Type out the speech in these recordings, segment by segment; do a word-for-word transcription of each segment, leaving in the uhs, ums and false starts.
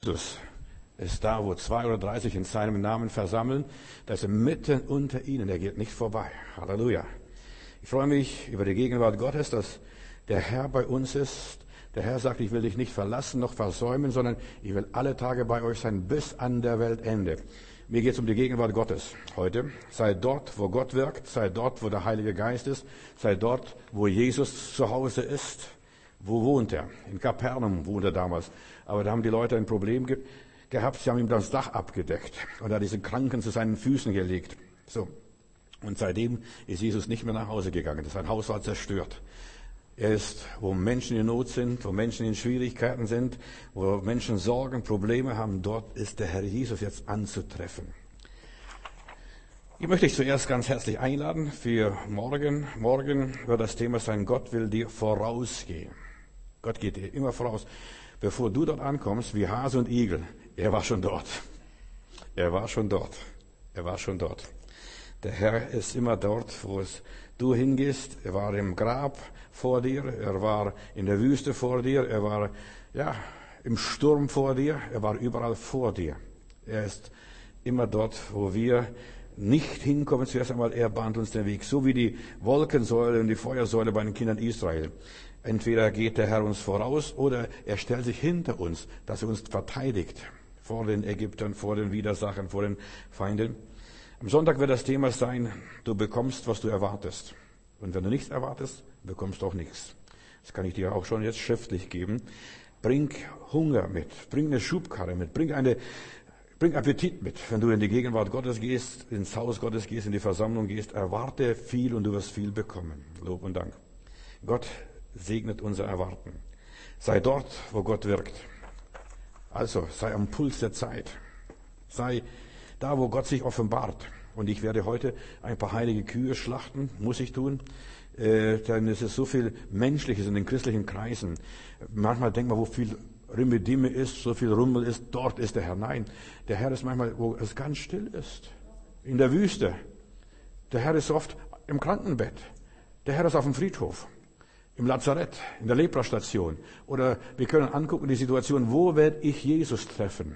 Christus ist da, wo zwei oder drei sich in seinem Namen versammeln. Da ist er mitten unter ihnen. Er geht nicht vorbei. Halleluja. Ich freue mich über die Gegenwart Gottes, dass der Herr bei uns ist. Der Herr sagt, ich will dich nicht verlassen noch versäumen, sondern ich will alle Tage bei euch sein bis an der Weltende. Mir geht es um die Gegenwart Gottes heute. Sei dort, wo Gott wirkt, sei dort, wo der Heilige Geist ist, sei dort, wo Jesus zu Hause ist. Wo wohnt er? In Kapernaum wohnt er damals. Aber da haben die Leute ein Problem ge- gehabt, sie haben ihm das Dach abgedeckt und er hat diese Kranken zu seinen Füßen gelegt. So. Und seitdem ist Jesus nicht mehr nach Hause gegangen. Sein Haus war zerstört. Er ist, wo Menschen in Not sind, wo Menschen in Schwierigkeiten sind, wo Menschen Sorgen, Probleme haben, dort ist der Herr Jesus jetzt anzutreffen. Ich möchte dich zuerst ganz herzlich einladen für morgen. Morgen wird das Thema sein, Gott will dir vorausgehen. Gott geht dir immer voraus. Bevor du dort ankommst, wie Hase und Igel, er war schon dort. Er war schon dort. Er war schon dort. Der Herr ist immer dort, wo es du hingehst. Er war im Grab vor dir, er war in der Wüste vor dir, er war ja im Sturm vor dir, er war überall vor dir. Er ist immer dort, wo wir nicht hinkommen. Zuerst einmal, er bahnt uns den Weg, so wie die Wolkensäule und die Feuersäule bei den Kindern Israel. Entweder geht der Herr uns voraus oder er stellt sich hinter uns, dass er uns verteidigt vor den Ägyptern, vor den Widersachern, vor den Feinden. Am Sonntag wird das Thema sein, du bekommst, was du erwartest. Und wenn du nichts erwartest, bekommst du auch nichts. Das kann ich dir auch schon jetzt schriftlich geben. Bring Hunger mit, bring eine Schubkarre mit, bring eine, bring Appetit mit. Wenn du in die Gegenwart Gottes gehst, ins Haus Gottes gehst, in die Versammlung gehst, erwarte viel und du wirst viel bekommen. Lob und Dank. Gott segnet unser Erwarten. Sei dort, wo Gott wirkt. Also, sei am Puls der Zeit. Sei da, wo Gott sich offenbart. Und ich werde heute ein paar heilige Kühe schlachten, muss ich tun. Äh, denn es ist so viel Menschliches in den christlichen Kreisen. Manchmal denkt man, wo viel Rümme-Dimme ist, so viel Rummel ist, dort ist der Herr. Nein, der Herr ist manchmal, wo es ganz still ist. In der Wüste. Der Herr ist oft im Krankenbett. Der Herr ist auf dem Friedhof. Im Lazarett, in der Leprastation. Oder wir können angucken die Situation, wo werde ich Jesus treffen?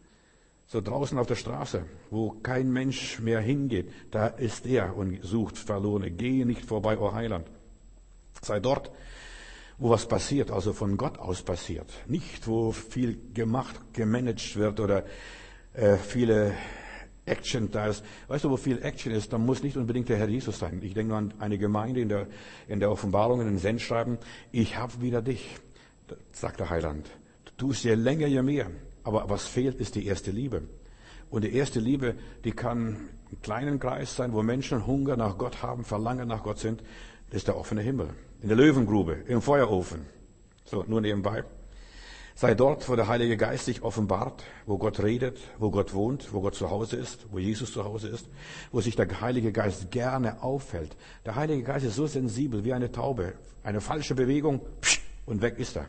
So draußen auf der Straße, wo kein Mensch mehr hingeht, da ist er und sucht Verlorene. Gehe nicht vorbei, o Heiland. Sei dort, wo was passiert, also von Gott aus passiert. Nicht, wo viel gemacht, gemanagt wird oder äh, viele Action da ist. Weißt du, wo viel Action ist, dann muss nicht unbedingt der Herr Jesus sein. Ich denke nur an eine Gemeinde in der, in der Offenbarung, in den Sendschreiben. Ich habe wieder dich, sagt der Heiland. Du tust je länger, je mehr. Aber was fehlt, ist die erste Liebe. Und die erste Liebe, die kann im kleinen Kreis sein, wo Menschen Hunger nach Gott haben, Verlangen nach Gott sind. Das ist der offene Himmel. In der Löwengrube, im Feuerofen. So, nur nebenbei. Sei dort, wo der Heilige Geist sich offenbart, wo Gott redet, wo Gott wohnt, wo Gott zu Hause ist, wo Jesus zu Hause ist, wo sich der Heilige Geist gerne aufhält. Der Heilige Geist ist so sensibel wie eine Taube. Eine falsche Bewegung, und weg ist er.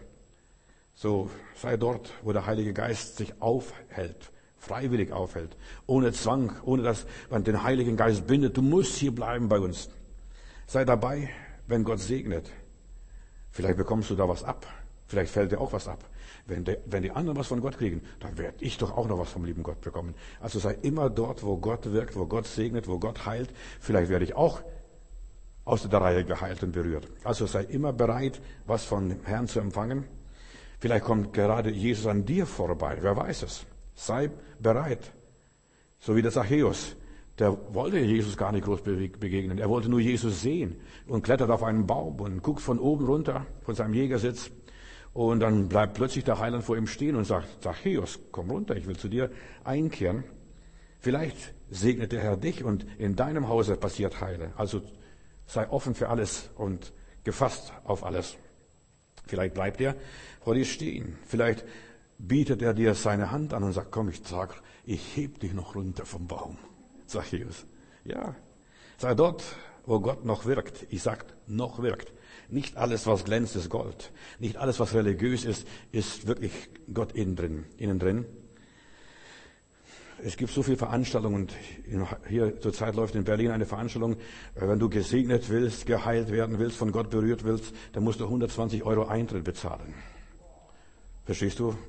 So, sei dort, wo der Heilige Geist sich aufhält, freiwillig aufhält, ohne Zwang, ohne dass man den Heiligen Geist bindet. Du musst hier bleiben bei uns. Sei dabei, wenn Gott segnet. Vielleicht bekommst du da was ab. Vielleicht fällt dir auch was ab. Wenn, der, wenn die anderen was von Gott kriegen, dann werde ich doch auch noch was vom lieben Gott bekommen. Also sei immer dort, wo Gott wirkt, wo Gott segnet, wo Gott heilt. Vielleicht werde ich auch aus der Reihe geheilt und berührt. Also sei immer bereit, was vom Herrn zu empfangen. Vielleicht kommt gerade Jesus an dir vorbei. Wer weiß es? Sei bereit. So wie der Zachäus. Der wollte Jesus gar nicht groß begegnen. Er wollte nur Jesus sehen und klettert auf einen Baum und guckt von oben runter, von seinem Jägersitz. Und dann bleibt plötzlich der Heiland vor ihm stehen und sagt, Zachäus, komm runter, ich will zu dir einkehren. Vielleicht segnet der Herr dich und in deinem Hause passiert Heile. Also sei offen für alles und gefasst auf alles. Vielleicht bleibt er vor dir stehen. Vielleicht bietet er dir seine Hand an und sagt, komm, ich sag, ich heb dich noch runter vom Baum. Zachäus. Ja. Sei dort, wo Gott noch wirkt. Ich sag, noch wirkt. Nicht alles, was glänzt, ist Gold. Nicht alles, was religiös ist, ist wirklich Gott innen drin. Innen drin. Es gibt so viele Veranstaltungen und hier zurzeit läuft in Berlin eine Veranstaltung, wenn du gesegnet willst, geheilt werden willst, von Gott berührt willst, dann musst du hundertzwanzig Euro Eintritt bezahlen. Verstehst du?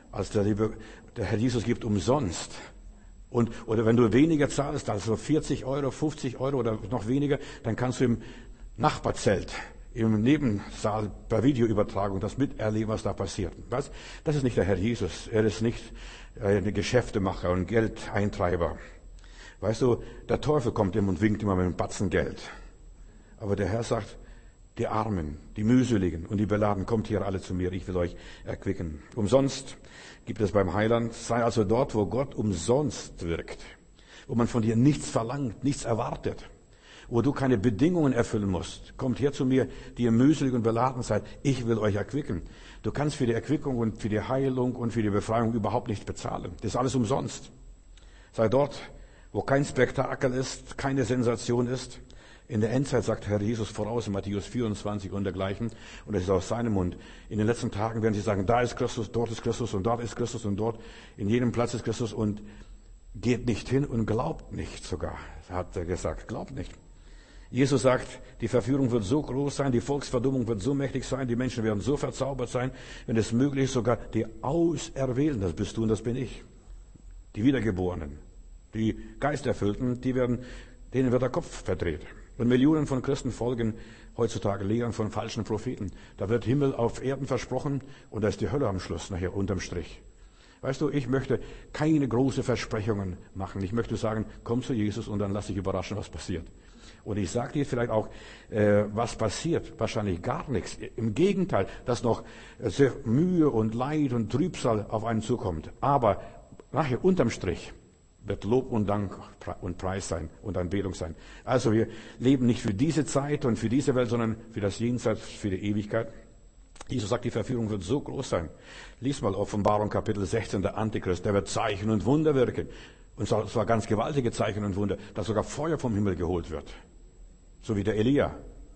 als der liebe, der Herr Jesus gibt umsonst. Und, oder wenn du weniger zahlst, also vierzig Euro, fünfzig Euro oder noch weniger, dann kannst du im Nachbarzelt, im Nebensaal per Videoübertragung das miterleben, was da passiert. Was? Das ist nicht der Herr Jesus. Er ist nicht ein Geschäftemacher und Geldeintreiber. Weißt du, der Teufel kommt immer und winkt immer mit einem Batzen Geld. Aber der Herr sagt, die Armen, die Mühseligen und die Beladen, kommt hier alle zu mir, ich will euch erquicken. Umsonst gibt es beim Heiland, sei also dort, wo Gott umsonst wirkt, wo man von dir nichts verlangt, nichts erwartet, wo du keine Bedingungen erfüllen musst. Kommt her zu mir, die ihr mühselig und beladen seid, ich will euch erquicken. Du kannst für die Erquickung und für die Heilung und für die Befreiung überhaupt nicht bezahlen. Das ist alles umsonst. Sei dort, wo kein Spektakel ist, keine Sensation ist. In der Endzeit sagt Herr Jesus voraus in Matthäus vierundzwanzig und dergleichen, und das ist aus seinem Mund. In den letzten Tagen werden sie sagen, da ist Christus, dort ist Christus und dort ist Christus und dort, in jedem Platz ist Christus, und geht nicht hin und glaubt nicht sogar, hat er gesagt, glaubt nicht. Jesus sagt, die Verführung wird so groß sein, die Volksverdummung wird so mächtig sein, die Menschen werden so verzaubert sein, wenn es möglich ist, sogar die Auserwählten, das bist du und das bin ich, die Wiedergeborenen, die Geisterfüllten, die werden, denen wird der Kopf verdreht. Und Millionen von Christen folgen heutzutage Lehren von falschen Propheten. Da wird Himmel auf Erden versprochen und da ist die Hölle am Schluss, nachher unterm Strich. Weißt du, ich möchte keine großen Versprechungen machen. Ich möchte sagen, komm zu Jesus und dann lass dich überraschen, was passiert. Und ich sage dir vielleicht auch, äh, was passiert. Wahrscheinlich gar nichts. Im Gegenteil, dass noch sehr Mühe und Leid und Trübsal auf einen zukommt. Aber nachher unterm Strich wird Lob und Dank und Preis sein und Anbetung sein. Also wir leben nicht für diese Zeit und für diese Welt, sondern für das Jenseits, für die Ewigkeit. Jesus sagt, die Verführung wird so groß sein. Lies mal Offenbarung Kapitel sechzehn, der Antichrist, der wird Zeichen und Wunder wirken. Und zwar ganz gewaltige Zeichen und Wunder, dass sogar Feuer vom Himmel geholt wird. So wie der Elia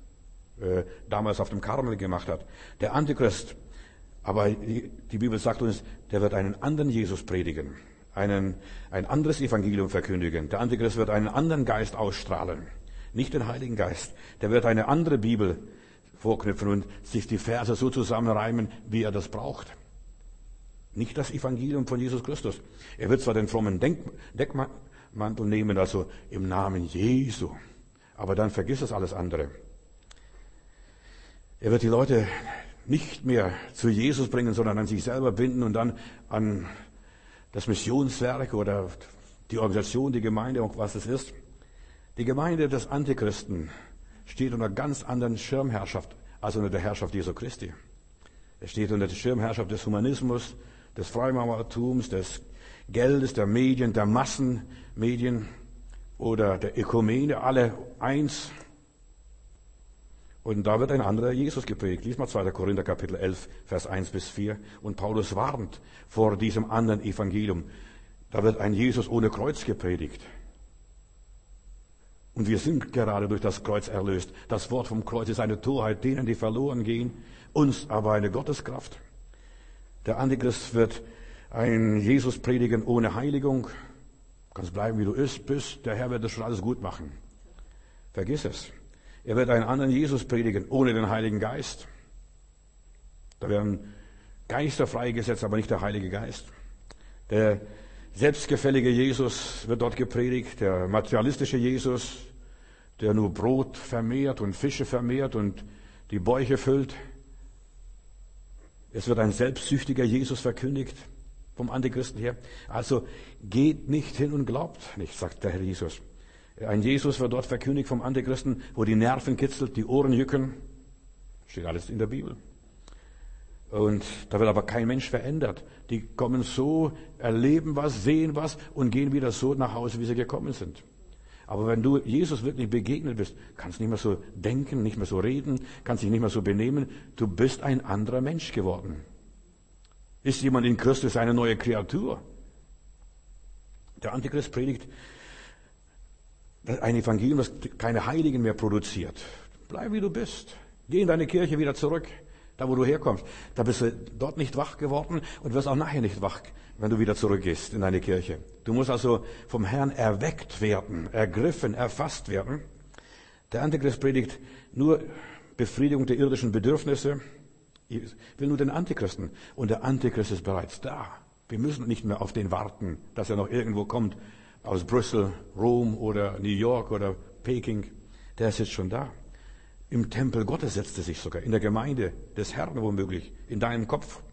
äh, damals auf dem Karmel gemacht hat. Der Antichrist, aber die, die Bibel sagt uns, der wird einen anderen Jesus predigen. Einen, ein anderes Evangelium verkündigen. Der Antichrist wird einen anderen Geist ausstrahlen, nicht den Heiligen Geist. Der wird eine andere Bibel vorknüpfen und sich die Verse so zusammenreimen, wie er das braucht. Nicht das Evangelium von Jesus Christus. Er wird zwar den frommen Denk- Deckmantel nehmen, also im Namen Jesu, aber dann vergiss es alles andere. Er wird die Leute nicht mehr zu Jesus bringen, sondern an sich selber binden und dann an das Missionswerk oder die Organisation, die Gemeinde und was es ist. Die Gemeinde des Antichristen steht unter ganz anderen Schirmherrschaft als unter der Herrschaft Jesu Christi. Es steht unter der Schirmherrschaft des Humanismus, des Freimaurertums, des Geldes, der Medien, der Massenmedien oder der Ökumene, alle eins. Und da wird ein anderer Jesus gepredigt. Lies mal zweiter Korinther Kapitel elf, Vers eins bis vier. Und Paulus warnt vor diesem anderen Evangelium. Da wird ein Jesus ohne Kreuz gepredigt. Und wir sind gerade durch das Kreuz erlöst. Das Wort vom Kreuz ist eine Torheit denen, die verloren gehen, uns aber eine Gotteskraft. Der Antichrist wird ein Jesus predigen ohne Heiligung. Du kannst bleiben, wie du bist. Der Herr wird das schon alles gut machen. Vergiss es. Er wird einen anderen Jesus predigen, ohne den Heiligen Geist. Da werden Geister freigesetzt, aber nicht der Heilige Geist. Der selbstgefällige Jesus wird dort gepredigt, der materialistische Jesus, der nur Brot vermehrt und Fische vermehrt und die Bäuche füllt. Es wird ein selbstsüchtiger Jesus verkündigt, vom Antichristen her. Also geht nicht hin und glaubt nicht, sagt der Herr Jesus. Ein Jesus wird dort verkündigt vom Antichristen, wo die Nerven kitzelt, die Ohren jücken. Steht alles in der Bibel. Und da wird aber kein Mensch verändert. Die kommen so, erleben was, sehen was und gehen wieder so nach Hause, wie sie gekommen sind. Aber wenn du Jesus wirklich begegnet bist, kannst nicht mehr so denken, nicht mehr so reden, kannst dich nicht mehr so benehmen. Du bist ein anderer Mensch geworden. Ist jemand in Christus eine neue Kreatur? Der Antichrist predigt ein Evangelium, das keine Heiligen mehr produziert. Bleib wie du bist. Geh in deine Kirche wieder zurück, da wo du herkommst. Da bist du dort nicht wach geworden und wirst auch nachher nicht wach, wenn du wieder zurückgehst in deine Kirche. Du musst also vom Herrn erweckt werden, ergriffen, erfasst werden. Der Antichrist predigt nur Befriedigung der irdischen Bedürfnisse. Ich will nur den Antichristen. Und der Antichrist ist bereits da. Wir müssen nicht mehr auf den warten, dass er noch irgendwo kommt, aus Brüssel, Rom oder New York oder Peking. Der ist jetzt schon da. Im Tempel Gottes setzt er sich sogar, in der Gemeinde des Herrn womöglich, in deinem Kopf.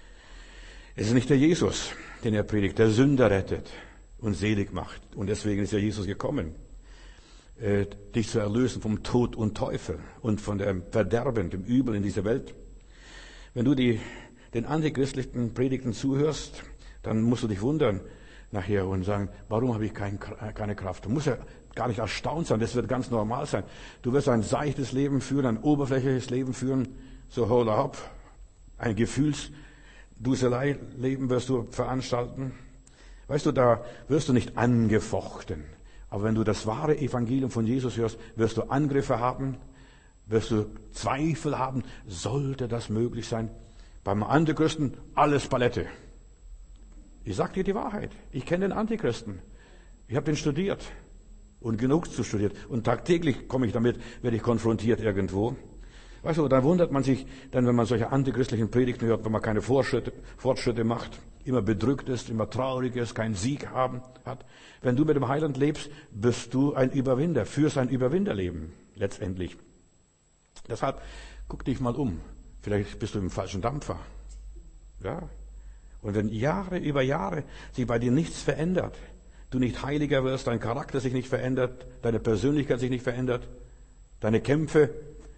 Es ist nicht der Jesus, den er predigt, der Sünder rettet und selig macht. Und deswegen ist ja Jesus gekommen, äh, dich zu erlösen vom Tod und Teufel und von dem Verderben, dem Übel in dieser Welt. Wenn du die, den antichristlichen Predigten zuhörst, dann musst du dich wundern nachher und sagen, warum habe ich kein, keine Kraft? Du musst ja gar nicht erstaunt sein, das wird ganz normal sein. Du wirst ein seichtes Leben führen, ein oberflächliches Leben führen, so holla hopp, ein Gefühlsduselei-Leben wirst du veranstalten. Weißt du, da wirst du nicht angefochten. Aber wenn du das wahre Evangelium von Jesus hörst, wirst du Angriffe haben, wirst du Zweifel haben, sollte das möglich sein? Beim Antichristen alles Palette. Ich sage dir die Wahrheit. Ich kenne den Antichristen. Ich habe den studiert und genug zu studiert. Und tagtäglich komme ich damit, werde ich konfrontiert irgendwo. Weißt du, da wundert man sich dann, wenn man solche antichristlichen Predigten hört, wenn man keine Fortschritte, Fortschritte macht, immer bedrückt ist, immer traurig ist, keinen Sieg haben hat. Wenn du mit dem Heiland lebst, bist du ein Überwinder, führst ein Überwinderleben letztendlich. Deshalb guck dich mal um. Vielleicht bist du im falschen Dampfer. Ja. Und wenn Jahre über Jahre sich bei dir nichts verändert, du nicht heiliger wirst, dein Charakter sich nicht verändert, deine Persönlichkeit sich nicht verändert, deine Kämpfe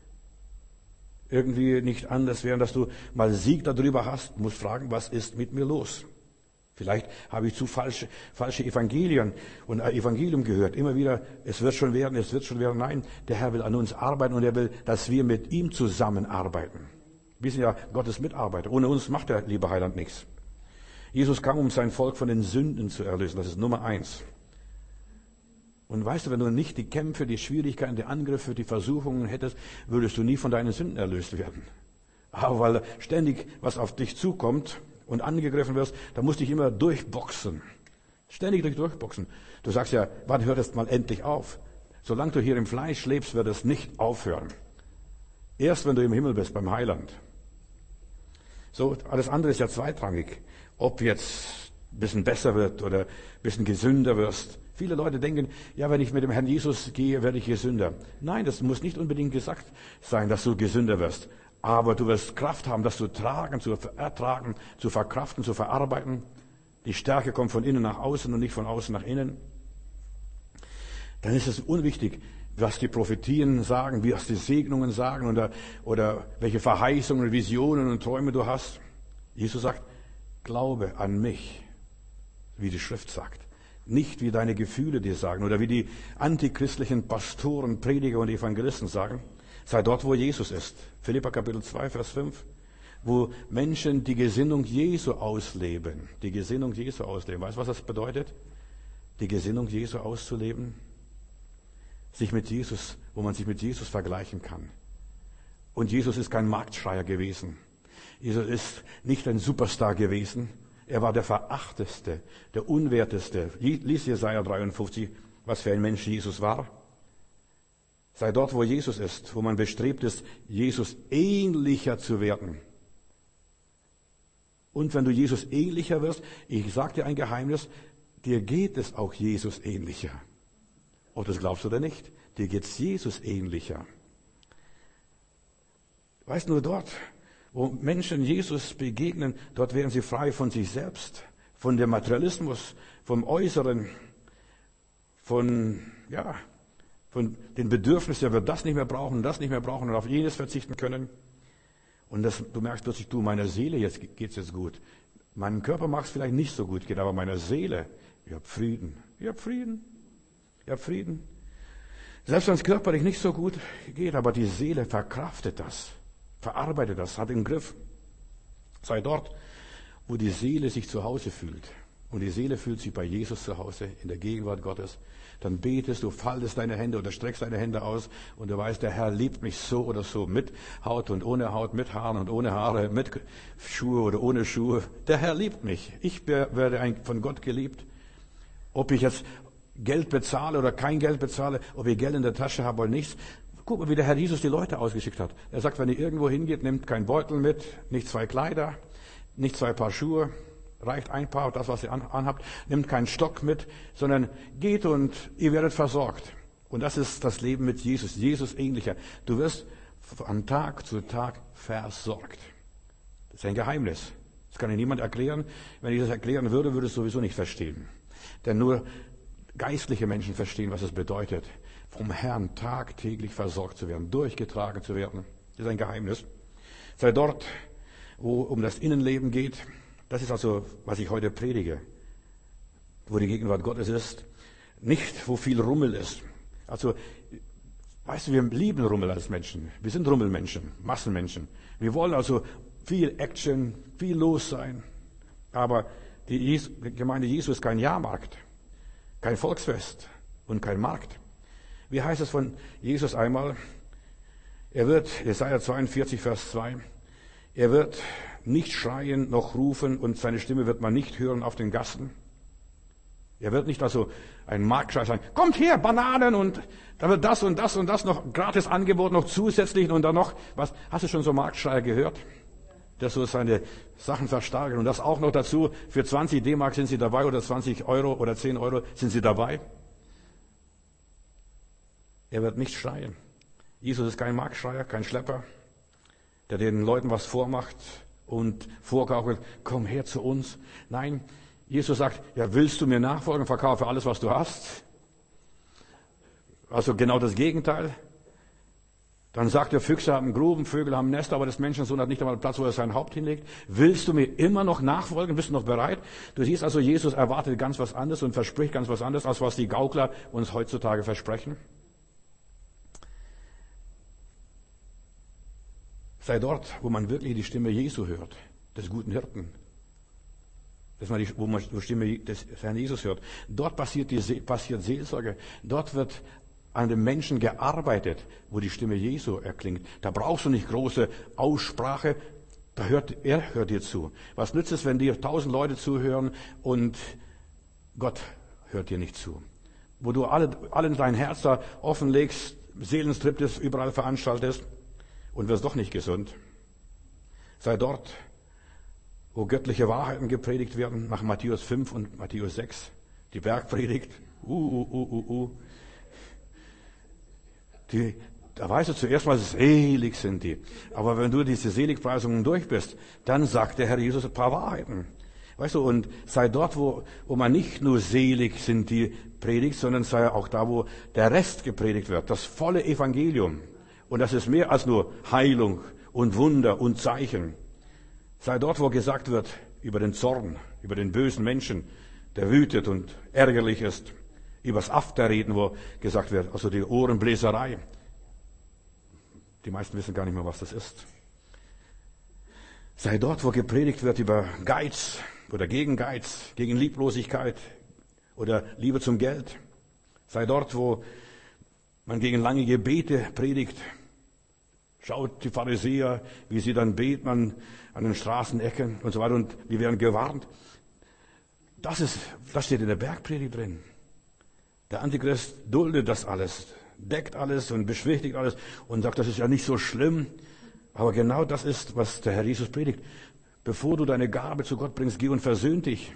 irgendwie nicht anders wären, dass du mal Sieg darüber hast, musst fragen, was ist mit mir los? Vielleicht habe ich zu falsche, falsche Evangelien und Evangelium gehört. Immer wieder, es wird schon werden, es wird schon werden. Nein, der Herr will an uns arbeiten und er will, dass wir mit ihm zusammenarbeiten. Wir sind ja Gottes Mitarbeiter. Ohne uns macht der liebe Heiland nichts. Jesus kam, um sein Volk von den Sünden zu erlösen. Das ist Nummer eins. Und weißt du, wenn du nicht die Kämpfe, die Schwierigkeiten, die Angriffe, die Versuchungen hättest, würdest du nie von deinen Sünden erlöst werden. Aber weil ständig was auf dich zukommt und angegriffen wirst, da musst du dich immer durchboxen. Ständig durch durchboxen. Du sagst ja, wann hört es mal endlich auf? Solange du hier im Fleisch lebst, wird es nicht aufhören. Erst wenn du im Himmel bist, beim Heiland. So, alles andere ist ja zweitrangig. Ob jetzt ein bisschen besser wird oder ein bisschen gesünder wirst. Viele Leute denken, ja, wenn ich mit dem Herrn Jesus gehe, werde ich gesünder. Nein, das muss nicht unbedingt gesagt sein, dass du gesünder wirst. Aber du wirst Kraft haben, das zu tragen, zu ertragen, zu verkraften, zu verarbeiten. Die Stärke kommt von innen nach außen und nicht von außen nach innen. Dann ist es unwichtig, was die Prophetien sagen, was die Segnungen sagen oder, oder welche Verheißungen, Visionen und Träume du hast. Jesus sagt, glaube an mich, wie die Schrift sagt. Nicht wie deine Gefühle dir sagen oder wie die antichristlichen Pastoren, Prediger und Evangelisten sagen. Sei dort, wo Jesus ist. Philipper Kapitel zwei, Vers fünf. Wo Menschen die Gesinnung Jesu ausleben. Die Gesinnung Jesu ausleben. Weißt du, was das bedeutet? Die Gesinnung Jesu auszuleben? Sich mit Jesus, wo man sich mit Jesus vergleichen kann. Und Jesus ist kein Marktschreier gewesen. Jesus ist nicht ein Superstar gewesen. Er war der Verachteste, der Unwerteste. Lies Jesaja dreiundfünfzig, was für ein Mensch Jesus war. Sei dort, wo Jesus ist, wo man bestrebt ist, Jesus ähnlicher zu werden. Und wenn du Jesus ähnlicher wirst, ich sage dir ein Geheimnis, dir geht es auch Jesus ähnlicher. Ob du das glaubst oder nicht, dir geht es Jesus ähnlicher. Weißt du, nur dort, wo Menschen Jesus begegnen, dort werden sie frei von sich selbst, von dem Materialismus, vom Äußeren, von, ja, von den Bedürfnissen, er wird das nicht mehr brauchen, das nicht mehr brauchen und auf jenes verzichten können. Und das, du merkst plötzlich, du, meiner Seele jetzt geht's jetzt gut. Meinem Körper mag es vielleicht nicht so gut gehen, aber meiner Seele, ich habe Frieden, ich habe Frieden, ich habe Frieden. Selbst wenn es körperlich nicht so gut geht, aber die Seele verkraftet das, verarbeitet das, hat den Griff. Sei dort, wo die Seele sich zu Hause fühlt. Und die Seele fühlt sich bei Jesus zu Hause, in der Gegenwart Gottes. Dann betest du, faltest deine Hände oder streckst deine Hände aus und du weißt, der Herr liebt mich so oder so, mit Haut und ohne Haut, mit Haaren und ohne Haare, mit Schuhe oder ohne Schuhe. Der Herr liebt mich. Ich werde von Gott geliebt. Ob ich jetzt Geld bezahle oder kein Geld bezahle, ob ich Geld in der Tasche habe oder nichts. Guck mal, wie der Herr Jesus die Leute ausgeschickt hat. Er sagt, wenn ihr irgendwo hingeht, nehmt keinen Beutel mit, nicht zwei Kleider, nicht zwei Paar Schuhe, reicht ein Paar, das, was ihr anhabt. Nehmt keinen Stock mit, sondern geht und ihr werdet versorgt. Und das ist das Leben mit Jesus, Jesus ähnlicher. Du wirst von Tag zu Tag versorgt. Das ist ein Geheimnis. Das kann dir niemand erklären. Wenn ich das erklären würde, würde es sowieso nicht verstehen. Denn nur geistliche Menschen verstehen, was es bedeutet, vom Herrn tagtäglich versorgt zu werden, durchgetragen zu werden. Das ist ein Geheimnis. Sei dort, wo um das Innenleben geht. Das ist also, was ich heute predige. Wo die Gegenwart Gottes ist. Nicht, wo viel Rummel ist. Also, weißt du, wir lieben Rummel als Menschen. Wir sind Rummelmenschen, Massenmenschen. Wir wollen also viel Action, viel los sein. Aber die Gemeinde Jesu ist kein Jahrmarkt, kein Volksfest und kein Markt. Wie heißt es von Jesus einmal? Er wird, Jesaja zweiundvierzig, Vers zwei, er wird nicht schreien noch rufen und seine Stimme wird man nicht hören auf den Gassen. Er wird nicht also ein Marktschrei sagen, kommt her, Bananen und da wird das und das und das noch gratis angeboten, noch zusätzlich und dann noch, was, hast du schon so Marktschreier gehört? Der so seine Sachen versteigern und das auch noch dazu, für zwanzig D-Mark sind sie dabei oder zwanzig Euro oder zehn Euro sind sie dabei. Er wird nicht schreien. Jesus ist kein Marktschreier, kein Schlepper, der den Leuten was vormacht und vorgaukelt, komm her zu uns. Nein, Jesus sagt, ja, willst du mir nachfolgen, verkaufe alles, was du hast. Also genau das Gegenteil. Dann sagt er, Füchse haben Gruben, Vögel haben Nester, aber das Menschensohn hat nicht einmal Platz, wo er sein Haupt hinlegt. Willst du mir immer noch nachfolgen? Bist du noch bereit? Du siehst also, Jesus erwartet ganz was anderes und verspricht ganz was anderes, als was die Gaukler uns heutzutage versprechen. Sei dort, wo man wirklich die Stimme Jesu hört, des guten Hirten. Dass man die, wo man die Stimme des Herrn Jesus hört. Dort passiert, die, passiert Seelsorge. Dort wird an dem Menschen gearbeitet, wo die Stimme Jesu erklingt. Da brauchst du nicht große Aussprache, da hört, er hört dir zu. Was nützt es, wenn dir tausend Leute zuhören und Gott hört dir nicht zu? Wo du alle, allen dein Herz da offenlegst, Seelenstriptease überall veranstaltest und wirst doch nicht gesund. Sei dort, wo göttliche Wahrheiten gepredigt werden, nach Matthäus fünf und Matthäus sechs. Die Bergpredigt, uh, uh, uh, uh, uh. Die, da weißt du zuerst mal, selig sind die. Aber wenn du diese Seligpreisungen durch bist, dann sagt der Herr Jesus ein paar Wahrheiten. Weißt du, und sei dort, wo, wo man nicht nur selig sind, die predigt, sondern sei auch da, wo der Rest gepredigt wird. Das volle Evangelium. Und das ist mehr als nur Heilung und Wunder und Zeichen. Sei dort, wo gesagt wird über den Zorn, über den bösen Menschen, der wütet und ärgerlich ist. Übers Afterreden, wo gesagt wird, also die Ohrenbläserei. Die meisten wissen gar nicht mehr, was das ist. Sei dort, wo gepredigt wird über Geiz oder gegen Geiz, gegen Lieblosigkeit oder Liebe zum Geld. Sei dort, wo man gegen lange Gebete predigt. Schaut die Pharisäer, wie sie dann beten an, an den Straßenecken und so weiter und wir werden gewarnt. Das ist, das steht in der Bergpredigt drin. Der Antichrist duldet das alles, deckt alles und beschwichtigt alles und sagt, das ist ja nicht so schlimm. Aber genau das ist, was der Herr Jesus predigt. Bevor du deine Gabe zu Gott bringst, geh und versöhn dich.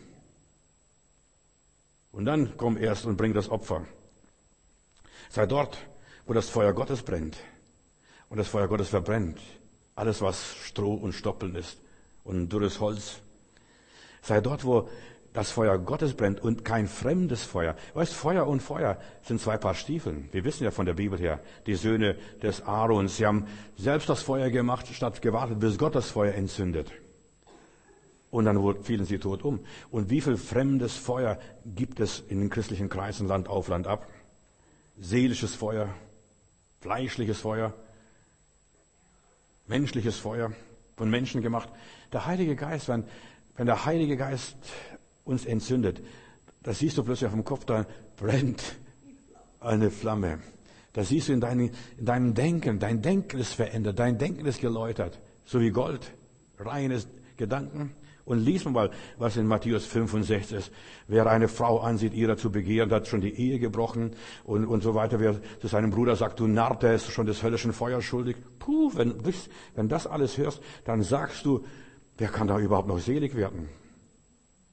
Und dann komm erst und bring das Opfer. Sei dort, wo das Feuer Gottes brennt. Und das Feuer Gottes verbrennt. Alles, was Stroh und Stoppeln ist und dürres Holz. Sei dort, wo das Feuer Gottes brennt und kein fremdes Feuer. Weißt, Feuer und Feuer sind zwei Paar Stiefeln. Wir wissen ja von der Bibel her, die Söhne des Aarons, sie haben selbst das Feuer gemacht, statt gewartet, bis Gott das Feuer entzündet. Und dann fielen sie tot um. Und wie viel fremdes Feuer gibt es in den christlichen Kreisen Land auf, Land ab? Seelisches Feuer, fleischliches Feuer, menschliches Feuer, von Menschen gemacht. Der Heilige Geist, wenn, wenn der Heilige Geist uns entzündet, da siehst du plötzlich auf dem Kopf, da brennt eine Flamme. Da siehst du in, dein, in deinem Denken, dein Denken ist verändert, dein Denken ist geläutert, so wie Gold, reines Gedanken. Und lies mal, was in Matthäus fünf und sechs ist. Wer eine Frau ansieht, ihrer zu begehren, hat schon die Ehe gebrochen und, und so weiter. Wer zu seinem Bruder sagt, du Narr, der ist schon des höllischen Feuers schuldig. Puh, wenn, wenn das alles hörst, dann sagst du, wer kann da überhaupt noch selig werden?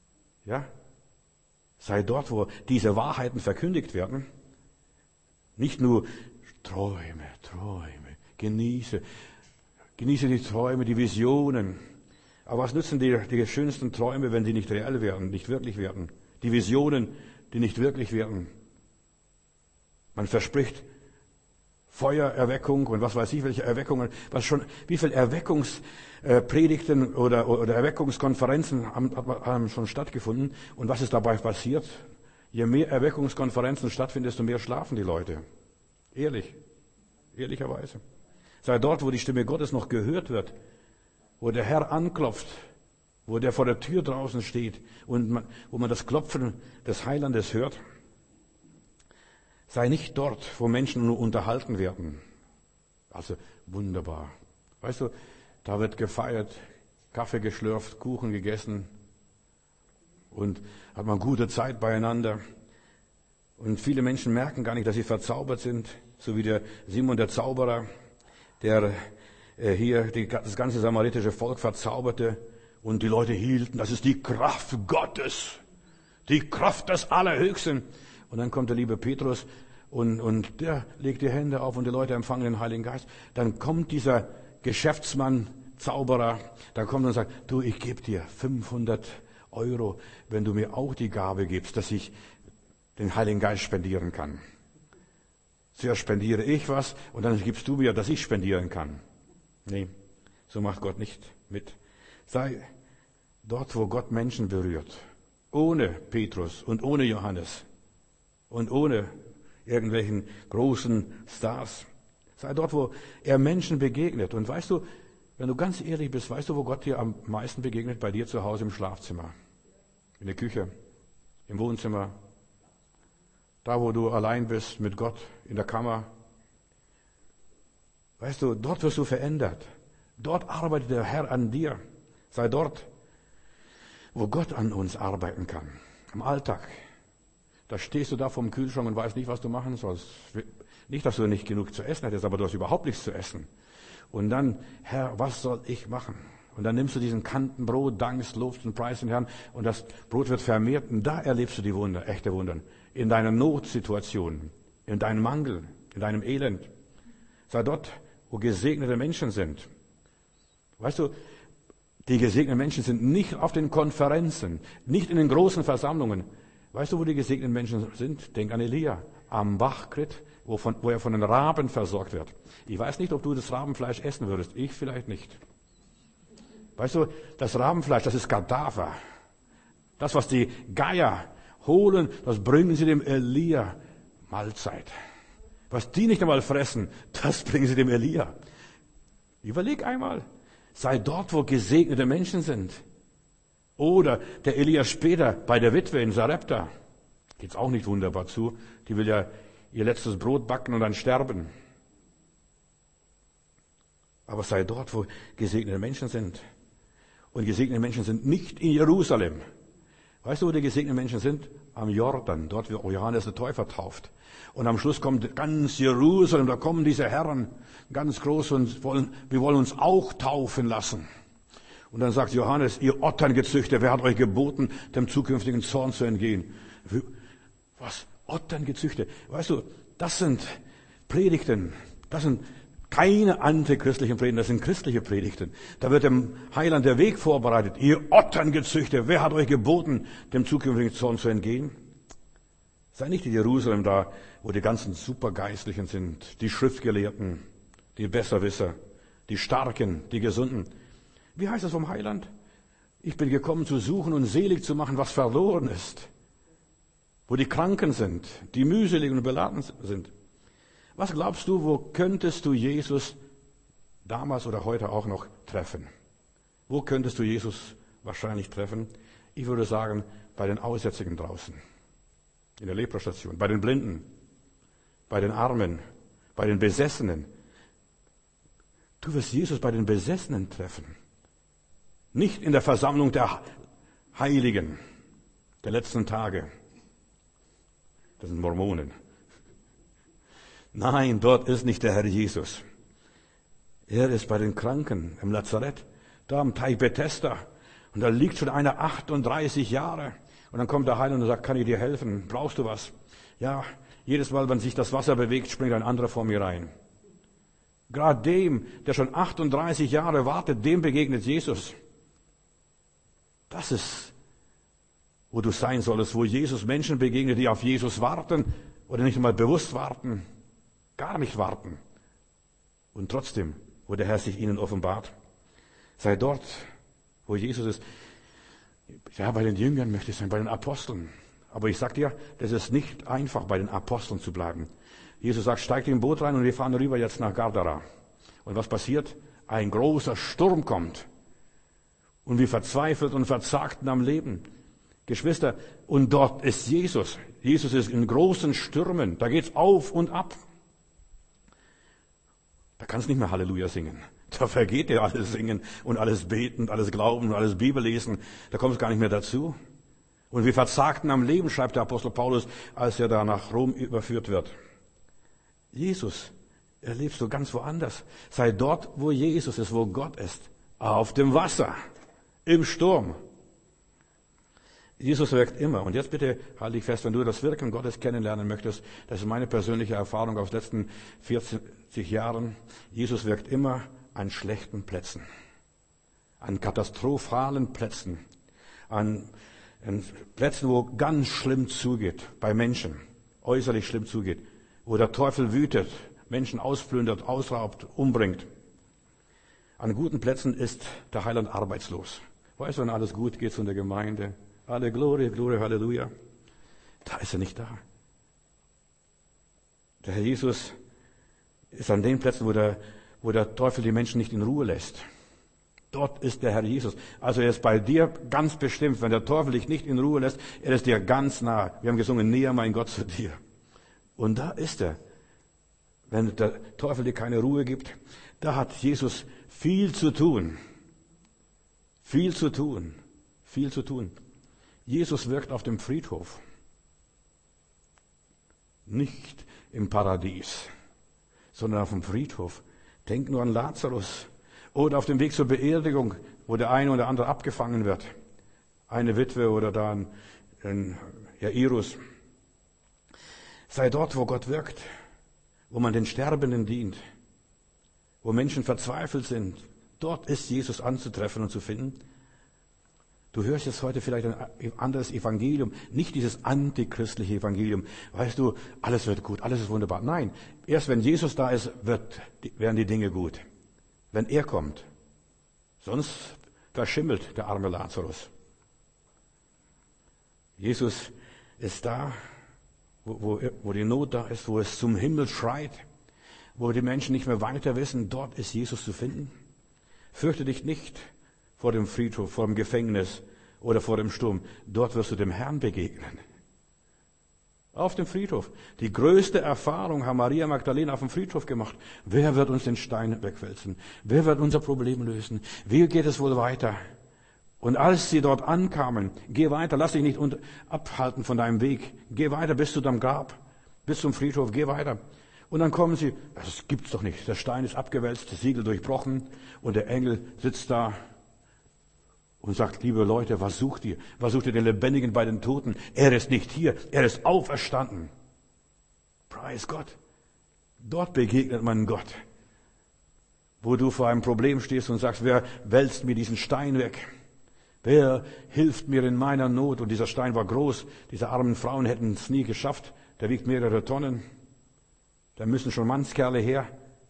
Ja? Sei dort, wo diese Wahrheiten verkündigt werden. Nicht nur Träume, Träume, genieße, genieße die Träume, die Visionen. Aber was nützen die, die schönsten Träume, wenn sie nicht real werden, nicht wirklich werden? Die Visionen, die nicht wirklich werden. Man verspricht Feuererweckung und was weiß ich, welche Erweckungen, was schon, wie viele Erweckungspredigten oder, oder Erweckungskonferenzen haben, haben schon stattgefunden und was ist dabei passiert? Je mehr Erweckungskonferenzen stattfinden, desto mehr schlafen die Leute. Ehrlich, ehrlicherweise. Sei dort, wo die Stimme Gottes noch gehört wird, wo der Herr anklopft, wo der vor der Tür draußen steht und man, wo man das Klopfen des Heilandes hört. Sei nicht dort, wo Menschen nur unterhalten werden. Also wunderbar. Weißt du, da wird gefeiert, Kaffee geschlürft, Kuchen gegessen und hat man gute Zeit beieinander. Und viele Menschen merken gar nicht, dass sie verzaubert sind, so wie der Simon der Zauberer, der äh, hier die, das ganze samaritische Volk verzauberte und die Leute hielten, das ist die Kraft Gottes, die Kraft des Allerhöchsten. Und dann kommt der liebe Petrus und, und der legt die Hände auf und die Leute empfangen den Heiligen Geist. Dann kommt dieser Geschäftsmann, Zauberer, dann kommt und sagt, du, ich gebe dir fünfhundert Euro, wenn du mir auch die Gabe gibst, dass ich den Heiligen Geist spendieren kann. Zuerst spendiere ich was und dann gibst du mir, dass ich spendieren kann. Nee, so macht Gott nicht mit. Sei dort, wo Gott Menschen berührt. Ohne Petrus und ohne Johannes und ohne irgendwelchen großen Stars. Sei dort, wo er Menschen begegnet. Und weißt du, wenn du ganz ehrlich bist, weißt du, wo Gott dir am meisten begegnet? Bei dir zu Hause im Schlafzimmer, in der Küche, im Wohnzimmer, da, wo du allein bist mit Gott, in der Kammer. Weißt du, dort wirst du verändert. Dort arbeitet der Herr an dir. Sei dort, wo Gott an uns arbeiten kann. Im Alltag. Da stehst du da vom Kühlschrank und weißt nicht, was du machen sollst. Nicht, dass du nicht genug zu essen hättest, aber du hast überhaupt nichts zu essen. Und dann, Herr, was soll ich machen? Und dann nimmst du diesen Kantenbrot, dankst, lobst und preist den Herrn und das Brot wird vermehrt. Und da erlebst du die Wunder, echte Wunder. In deiner Notsituation, in deinem Mangel, in deinem Elend. Sei dort, wo gesegnete Menschen sind. Weißt du, die gesegneten Menschen sind nicht auf den Konferenzen, nicht in den großen Versammlungen. Weißt du, wo die gesegneten Menschen sind? Denk an Elia, am Bachkrit, wo, von, wo er von den Raben versorgt wird. Ich weiß nicht, ob du das Rabenfleisch essen würdest. Ich vielleicht nicht. Weißt du, das Rabenfleisch, das ist Kadaver. Das, was die Geier holen, das bringen sie dem Elia. Mahlzeit. Was die nicht einmal fressen, das bringen sie dem Elia. Überleg einmal. Sei dort, wo gesegnete Menschen sind. Oder der Elia später bei der Witwe in Sarepta. Geht's auch nicht wunderbar zu. Die will ja ihr letztes Brot backen und dann sterben. Aber sei dort, wo gesegnete Menschen sind. Und gesegnete Menschen sind nicht in Jerusalem. Weißt du, wo die gesegneten Menschen sind? Am Jordan, dort wo Johannes der Täufer tauft. Und am Schluss kommt ganz Jerusalem, da kommen diese Herren ganz groß und wollen, wir wollen uns auch taufen lassen. Und dann sagt Johannes, ihr Otterngezüchter, wer hat euch geboten, dem zukünftigen Zorn zu entgehen? Was? Otterngezüchter? Weißt du, das sind Predigten, das sind keine antichristlichen Predigten, das sind christliche Predigten. Da wird dem Heiland der Weg vorbereitet. Ihr Otterngezüchter, wer hat euch geboten, dem zukünftigen Zorn zu entgehen? Sei nicht in Jerusalem da, wo die ganzen Supergeistlichen sind, die Schriftgelehrten, die Besserwisser, die Starken, die Gesunden. Wie heißt das vom Heiland? Ich bin gekommen zu suchen und selig zu machen, was verloren ist. Wo die Kranken sind, die mühselig und beladen sind. Was glaubst du, wo könntest du Jesus damals oder heute auch noch treffen? Wo könntest du Jesus wahrscheinlich treffen? Ich würde sagen, bei den Aussätzigen draußen. In der Leprostation, bei den Blinden, bei den Armen, bei den Besessenen. Du wirst Jesus bei den Besessenen treffen. Nicht in der Versammlung der Heiligen der letzten Tage. Das sind Mormonen. Nein, dort ist nicht der Herr Jesus. Er ist bei den Kranken im Lazarett, da am Teich Bethesda. Und da liegt schon einer achtunddreißig Jahre. Und dann kommt der Heiland und sagt, kann ich dir helfen? Brauchst du was? Ja, jedes Mal, wenn sich das Wasser bewegt, springt ein anderer vor mir rein. Gerade dem, der schon achtunddreißig Jahre wartet, dem begegnet Jesus. Das ist, wo du sein solltest, wo Jesus Menschen begegnet, die auf Jesus warten oder nicht einmal bewusst warten, gar nicht warten. Und trotzdem, wo der Herr sich ihnen offenbart. Sei dort, wo Jesus ist. Ja, bei den Jüngern möchte ich sein, bei den Aposteln. Aber ich sag dir, das ist nicht einfach, bei den Aposteln zu bleiben. Jesus sagt, steigt in ein Boot rein und wir fahren rüber jetzt nach Gadara. Und was passiert? Ein großer Sturm kommt. Und wir verzweifelt und verzagten am Leben. Geschwister, und dort ist Jesus. Jesus ist in großen Stürmen. Da geht's auf und ab. Da kannst du nicht mehr Halleluja singen. Da vergeht dir alles Singen und alles Beten, alles Glauben und alles Bibellesen. Da kommst du gar nicht mehr dazu. Und wir verzagten am Leben, schreibt der Apostel Paulus, als er da nach Rom überführt wird. Jesus erlebst du ganz woanders. Sei dort, wo Jesus ist, wo Gott ist. Auf dem Wasser, im Sturm. Jesus wirkt immer. Und jetzt bitte halte dich fest, wenn du das Wirken Gottes kennenlernen möchtest, das ist meine persönliche Erfahrung aus den letzten vierzig Jahren. Jesus wirkt immer an schlechten Plätzen, an katastrophalen Plätzen, an, an Plätzen, wo ganz schlimm zugeht, bei Menschen, äußerlich schlimm zugeht, wo der Teufel wütet, Menschen ausplündert, ausraubt, umbringt. An guten Plätzen ist der Heiland arbeitslos. Weißt du, wenn alles gut geht in der Gemeinde, alle Glorie, Glorie, Halleluja, da ist er nicht da. Der Herr Jesus ist an den Plätzen, wo der, wo der Teufel die Menschen nicht in Ruhe lässt. Dort ist der Herr Jesus. Also er ist bei dir ganz bestimmt. Wenn der Teufel dich nicht in Ruhe lässt, er ist dir ganz nah. Wir haben gesungen, näher mein Gott zu dir. Und da ist er. Wenn der Teufel dir keine Ruhe gibt, da hat Jesus viel zu tun. Viel zu tun. Viel zu tun. Jesus wirkt auf dem Friedhof. Nicht im Paradies, sondern auf dem Friedhof. Denk nur an Lazarus. Oder auf dem Weg zur Beerdigung, wo der eine oder andere abgefangen wird. Eine Witwe oder da ein, ein Jairus. Sei dort, wo Gott wirkt, wo man den Sterbenden dient, wo Menschen verzweifelt sind. Dort ist Jesus anzutreffen und zu finden. Du hörst jetzt heute vielleicht ein anderes Evangelium, nicht dieses antichristliche Evangelium. Weißt du, alles wird gut, alles ist wunderbar. Nein, erst wenn Jesus da ist, wird, werden die Dinge gut. Wenn er kommt. Sonst verschimmelt der arme Lazarus. Jesus ist da, wo, wo, wo die Not da ist, wo es zum Himmel schreit, wo die Menschen nicht mehr weiter wissen, dort ist Jesus zu finden. Fürchte dich nicht vor dem Friedhof, vor dem Gefängnis oder vor dem Sturm. Dort wirst du dem Herrn begegnen. Auf dem Friedhof. Die größte Erfahrung hat Maria Magdalena auf dem Friedhof gemacht. Wer wird uns den Stein wegwälzen? Wer wird unser Problem lösen? Wie geht es wohl weiter? Und als sie dort ankamen, geh weiter, lass dich nicht unter, abhalten von deinem Weg. Geh weiter bis zu deinem Grab, bis zum Friedhof, geh weiter. Und dann kommen sie, das gibt's doch nicht. Der Stein ist abgewälzt, das Siegel durchbrochen und der Engel sitzt da und sagt, liebe Leute, was sucht ihr? Was sucht ihr den Lebendigen bei den Toten? Er ist nicht hier, er ist auferstanden. Preis Gott. Dort begegnet man Gott. Wo du vor einem Problem stehst und sagst, wer wälzt mir diesen Stein weg? Wer hilft mir in meiner Not? Und dieser Stein war groß. Diese armen Frauen hätten es nie geschafft. Der wiegt mehrere Tonnen. Da müssen schon Mannskerle her.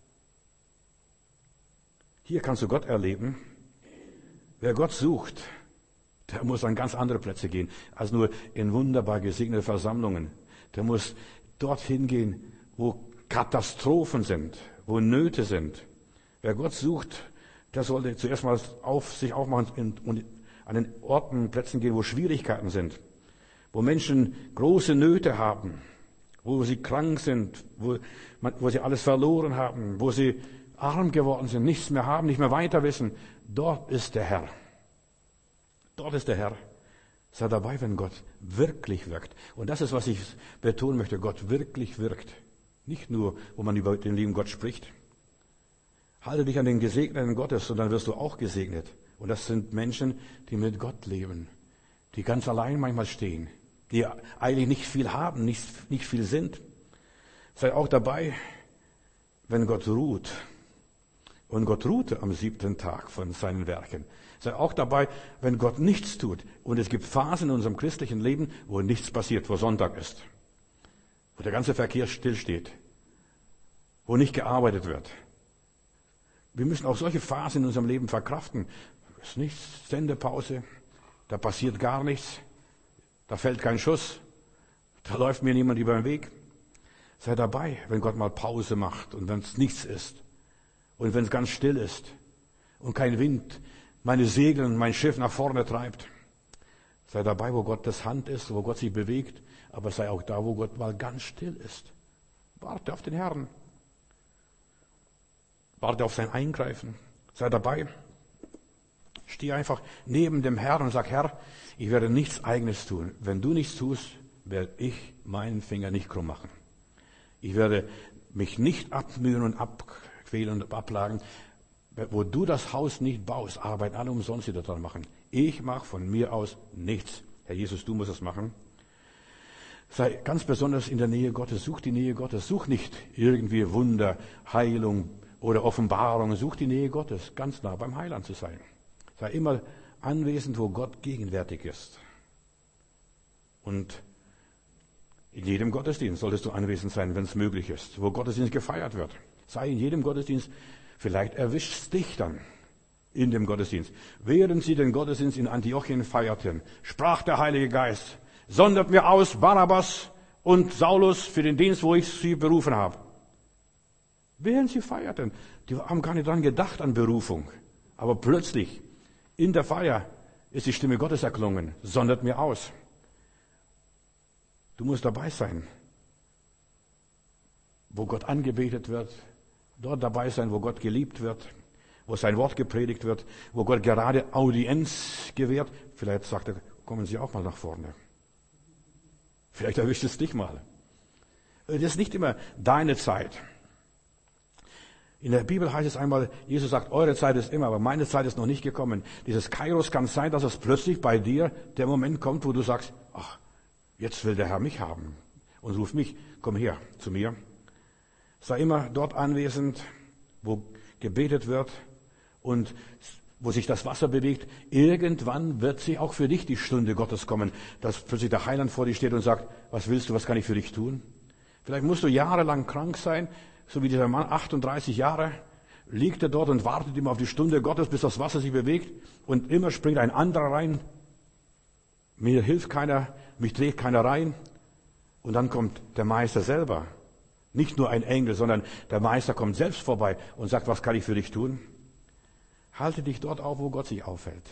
Hier kannst du Gott erleben. Wer Gott sucht, der muss an ganz andere Plätze gehen, als nur in wunderbar gesegnete Versammlungen. Der muss dorthin gehen, wo Katastrophen sind, wo Nöte sind. Wer Gott sucht, der sollte zuerst mal auf sich aufmachen und an den Orten, Plätzen gehen, wo Schwierigkeiten sind, wo Menschen große Nöte haben, wo sie krank sind, wo, man, wo sie alles verloren haben, wo sie arm geworden sind, nichts mehr haben, nicht mehr weiter wissen. Dort ist der Herr. Dort ist der Herr. Sei dabei, wenn Gott wirklich wirkt. Und das ist, was ich betonen möchte. Gott wirklich wirkt. Nicht nur, wo man über den lieben Gott spricht. Halte dich an den Gesegneten Gottes und dann wirst du auch gesegnet. Und das sind Menschen, die mit Gott leben. die ganz allein manchmal stehen, die eigentlich nicht viel haben, nicht, nicht viel sind. Sei auch dabei, wenn Gott ruht. Und Gott ruhte am siebten Tag von seinen Werken. Sei auch dabei, wenn Gott nichts tut. Und es gibt Phasen in unserem christlichen Leben, wo nichts passiert, wo Sonntag ist. Wo der ganze Verkehr stillsteht. Wo nicht gearbeitet wird. Wir müssen auch solche Phasen in unserem Leben verkraften. Es ist nichts, Sendepause, da passiert gar nichts, da fällt kein Schuss, da läuft mir niemand über den Weg. Sei dabei, wenn Gott mal Pause macht und wenn es nichts ist und wenn es ganz still ist und kein Wind meine Segel und mein Schiff nach vorne treibt. Sei dabei, wo Gottes Hand ist, wo Gott sich bewegt, aber sei auch da, wo Gott mal ganz still ist. Warte auf den Herrn. Warte auf sein Eingreifen. Sei dabei. Steh einfach neben dem Herrn und sag, Herr, ich werde nichts Eigenes tun. Wenn du nichts tust, werde ich meinen Finger nicht krumm machen. Ich werde mich nicht abmühen und abquälen und ablagen. Wo du das Haus nicht baust, arbeiten alle umsonst, die da dran machen. Ich mache von mir aus nichts. Herr Jesus, du musst es machen. Sei ganz besonders in der Nähe Gottes. Such die Nähe Gottes. Such nicht irgendwie Wunder, Heilung oder Offenbarung. Such die Nähe Gottes, ganz nah beim Heiland zu sein. Sei immer anwesend, wo Gott gegenwärtig ist. Und in jedem Gottesdienst solltest du anwesend sein, wenn es möglich ist, wo Gottesdienst gefeiert wird. Sei in jedem Gottesdienst, vielleicht erwischt es dich dann in dem Gottesdienst. Während sie den Gottesdienst in Antiochien feierten, sprach der Heilige Geist, sondert mir aus Barabbas und Saulus für den Dienst, wo ich sie berufen habe. Während sie feierten, die haben gar nicht dran gedacht an Berufung, aber plötzlich in der Feier ist die Stimme Gottes erklungen, sondert mir aus. Du musst dabei sein, wo Gott angebetet wird, dort dabei sein, wo Gott geliebt wird, wo sein Wort gepredigt wird, wo Gott gerade Audienz gewährt. Vielleicht sagt er, kommen Sie auch mal nach vorne. Vielleicht erwischt es dich mal. Das ist nicht immer deine Zeit. In der Bibel heißt es einmal, Jesus sagt, eure Zeit ist immer, aber meine Zeit ist noch nicht gekommen. Dieses Kairos kann sein, dass es plötzlich bei dir der Moment kommt, wo du sagst, ach, jetzt will der Herr mich haben und ruft mich, komm her zu mir. Sei immer dort anwesend, wo gebetet wird und wo sich das Wasser bewegt. Irgendwann wird sie auch für dich die Stunde Gottes kommen, dass plötzlich der Heiland vor dir steht und sagt, was willst du, was kann ich für dich tun? Vielleicht musst du jahrelang krank sein, so wie dieser Mann, achtunddreißig Jahre, liegt er dort und wartet immer auf die Stunde Gottes, bis das Wasser sich bewegt und immer springt ein anderer rein. Mir hilft keiner, mich trägt keiner rein. Und dann kommt der Meister selber. Nicht nur ein Engel, sondern der Meister kommt selbst vorbei und sagt, was kann ich für dich tun? Halte dich dort auf, wo Gott sich aufhält.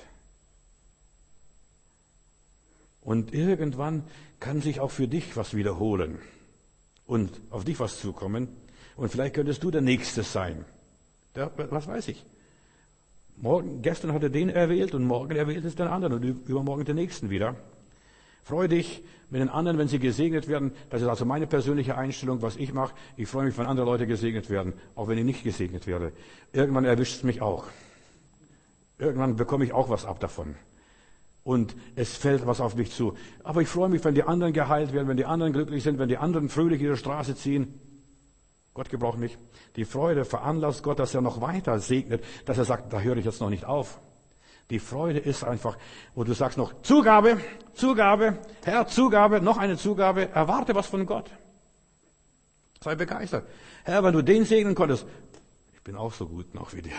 Und irgendwann kann sich auch für dich was wiederholen und auf dich was zukommen. Und vielleicht könntest du der Nächste sein. Ja, was weiß ich. Morgen, gestern hat er den erwählt und morgen erwählt es den anderen und übermorgen den Nächsten wieder. Freue dich mit den anderen, wenn sie gesegnet werden. Das ist also meine persönliche Einstellung, was ich mache. Ich freue mich, wenn andere Leute gesegnet werden, auch wenn ich nicht gesegnet werde. Irgendwann erwischt es mich auch. Irgendwann bekomme ich auch was ab davon. Und es fällt was auf mich zu. Aber ich freue mich, wenn die anderen geheilt werden, wenn die anderen glücklich sind, wenn die anderen fröhlich ihre Straße ziehen. Gott gebraucht mich. Die Freude veranlasst Gott, dass er noch weiter segnet, dass er sagt, da höre ich jetzt noch nicht auf. Die Freude ist einfach, wo du sagst noch, Zugabe, Zugabe, Herr, Zugabe, noch eine Zugabe, erwarte was von Gott. Sei begeistert. Herr, wenn du den segnen konntest, ich bin auch so gut noch wie der.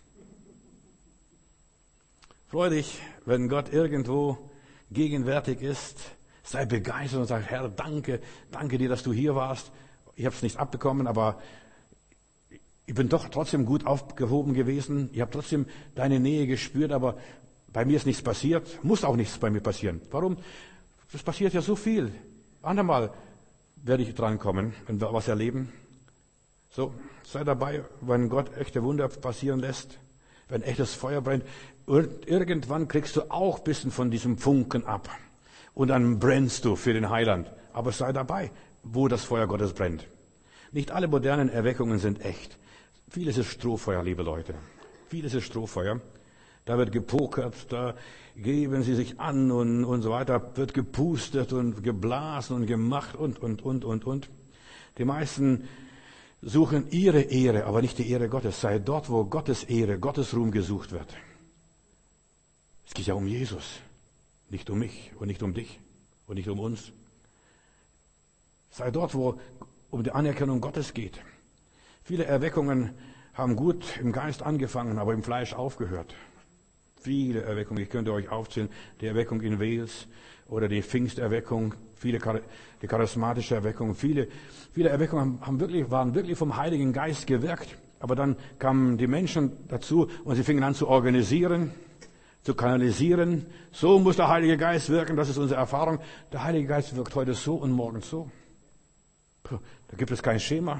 Freu dich, wenn Gott irgendwo gegenwärtig ist. Sei begeistert und sag, Herr, danke, danke dir, dass du hier warst. Ich habe es nicht abbekommen, aber ich bin doch trotzdem gut aufgehoben gewesen. Ich habe trotzdem deine Nähe gespürt, aber bei mir ist nichts passiert. Muss auch nichts bei mir passieren. Warum? Das passiert ja so viel. Andermal werde ich drankommen, wenn wir was erleben. So, sei dabei, wenn Gott echte Wunder passieren lässt, wenn echtes Feuer brennt. Und irgendwann kriegst du auch ein bisschen von diesem Funken ab. Und dann brennst du für den Heiland. Aber sei dabei, wo das Feuer Gottes brennt. Nicht alle modernen Erweckungen sind echt. Vieles ist Strohfeuer, liebe Leute. Vieles ist Strohfeuer. Da wird gepokert, da geben sie sich an und, und so weiter, wird gepustet und geblasen und gemacht und, und, und, und, und. Die meisten suchen ihre Ehre, aber nicht die Ehre Gottes. Sei dort, wo Gottes Ehre, Gottes Ruhm gesucht wird. Es geht ja um Jesus, nicht um mich und nicht um dich und nicht um uns. Sei dort, wo um die Anerkennung Gottes geht. Viele Erweckungen haben gut im Geist angefangen, aber im Fleisch aufgehört. Viele Erweckungen, ich könnte euch aufzählen, die Erweckung in Wales oder die Pfingsterweckung, viele die charismatische Erweckung, viele, viele Erweckungen haben wirklich, waren wirklich vom Heiligen Geist gewirkt. Aber dann kamen die Menschen dazu und sie fingen an zu organisieren, zu kanalisieren. So muss der Heilige Geist wirken, das ist unsere Erfahrung. Der Heilige Geist wirkt heute so und morgen so. Puh, da gibt es kein Schema.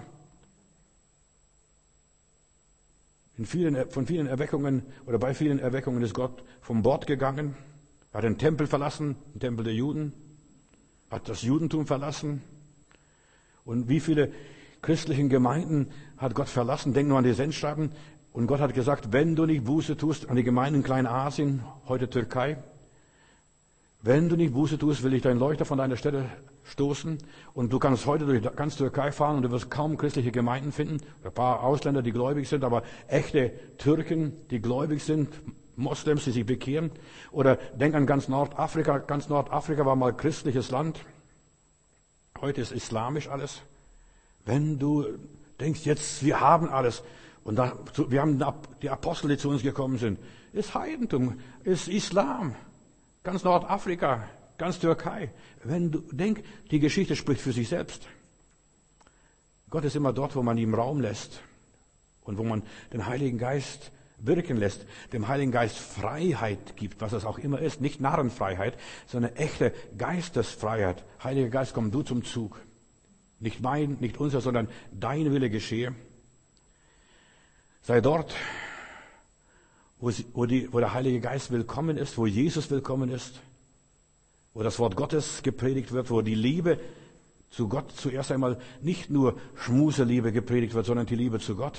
In vielen, von vielen Erweckungen oder bei vielen Erweckungen ist Gott vom Bord gegangen, hat den Tempel verlassen, den Tempel der Juden, hat das Judentum verlassen. Und wie viele christlichen Gemeinden hat Gott verlassen? Denk nur an die Sendschreiben. Und Gott hat gesagt, wenn du nicht Buße tust, an die Gemeinden in Kleinasien, heute Türkei, wenn du nicht Buße tust, will ich deinen Leuchter von deiner Stätte stoßen. Und du kannst heute durch ganz Türkei fahren und du wirst kaum christliche Gemeinden finden. Ein paar Ausländer, die gläubig sind, aber echte Türken, die gläubig sind, Moslems, die sich bekehren. Oder denk an ganz Nordafrika. Ganz Nordafrika war mal christliches Land. Heute ist islamisch alles. Wenn du denkst jetzt, wir haben alles. Und da, wir haben die Apostel, die zu uns gekommen sind. Ist Heidentum, ist Islam. Ganz Nordafrika, ganz Türkei. Wenn du denk, die Geschichte spricht für sich selbst. Gott ist immer dort, wo man ihm Raum lässt und wo man den Heiligen Geist wirken lässt, dem Heiligen Geist Freiheit gibt, was es auch immer ist. Nicht Narrenfreiheit, sondern echte Geistesfreiheit. Heiliger Geist, komm du zum Zug. Nicht mein, nicht unser, sondern dein Wille geschehe. Sei dort, wo, sie, wo, die, wo der Heilige Geist willkommen ist, wo Jesus willkommen ist, wo das Wort Gottes gepredigt wird, wo die Liebe zu Gott zuerst einmal nicht nur Schmuseliebe gepredigt wird, sondern die Liebe zu Gott.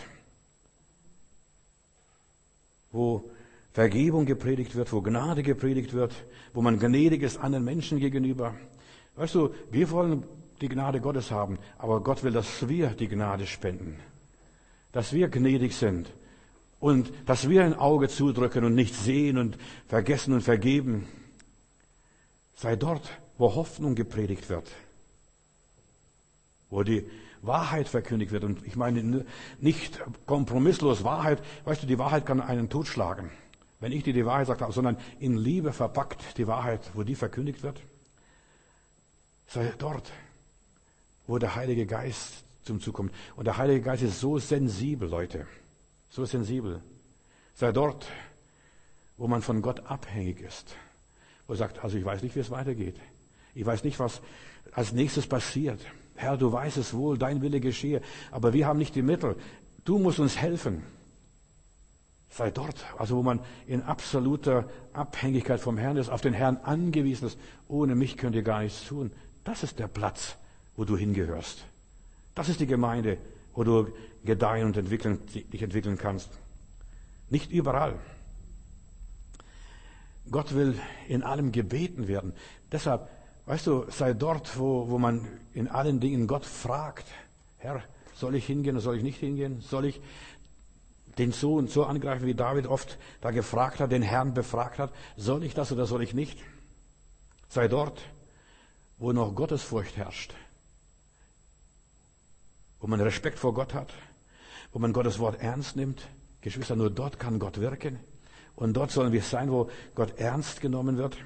Wo Vergebung gepredigt wird, wo Gnade gepredigt wird, wo man gnädig ist anderen Menschen gegenüber. Weißt du, wir wollen die Gnade Gottes haben, aber Gott will, dass wir die Gnade spenden, dass wir gnädig sind und dass wir ein Auge zudrücken und nicht sehen und vergessen und vergeben. Sei dort, wo Hoffnung gepredigt wird, wo die Wahrheit verkündigt wird. Und ich meine nicht kompromisslos Wahrheit. Weißt du, die Wahrheit kann einen totschlagen. Wenn ich dir die Wahrheit sage, sondern in Liebe verpackt die Wahrheit, wo die verkündigt wird. Sei dort, wo der Heilige Geist zum Zug kommt. Und der Heilige Geist ist so sensibel, Leute. So sensibel. Sei dort, wo man von Gott abhängig ist. Wo er sagt, also ich weiß nicht, wie es weitergeht. Ich weiß nicht, was als nächstes passiert. Herr, du weißt es wohl, dein Wille geschehe. Aber wir haben nicht die Mittel. Du musst uns helfen. Sei dort, also wo man in absoluter Abhängigkeit vom Herrn ist, auf den Herrn angewiesen ist. Ohne mich könnt ihr gar nichts tun. Das ist der Platz, wo du hingehörst. Das ist die Gemeinde, wo du gedeihen und entwickeln, dich entwickeln kannst. Nicht überall. Gott will in allem gebeten werden. Deshalb, weißt du, sei dort, wo, wo man in allen Dingen Gott fragt. Herr, soll ich hingehen oder soll ich nicht hingehen? Soll ich den so und so angreifen, wie David oft da gefragt hat, den Herrn befragt hat? Soll ich das oder soll ich nicht? Sei dort, wo noch Gottesfurcht herrscht. Wo man Respekt vor Gott hat. Wo man Gottes Wort ernst nimmt. Geschwister, nur dort kann Gott wirken. Und dort sollen wir sein, wo Gott ernst genommen wird.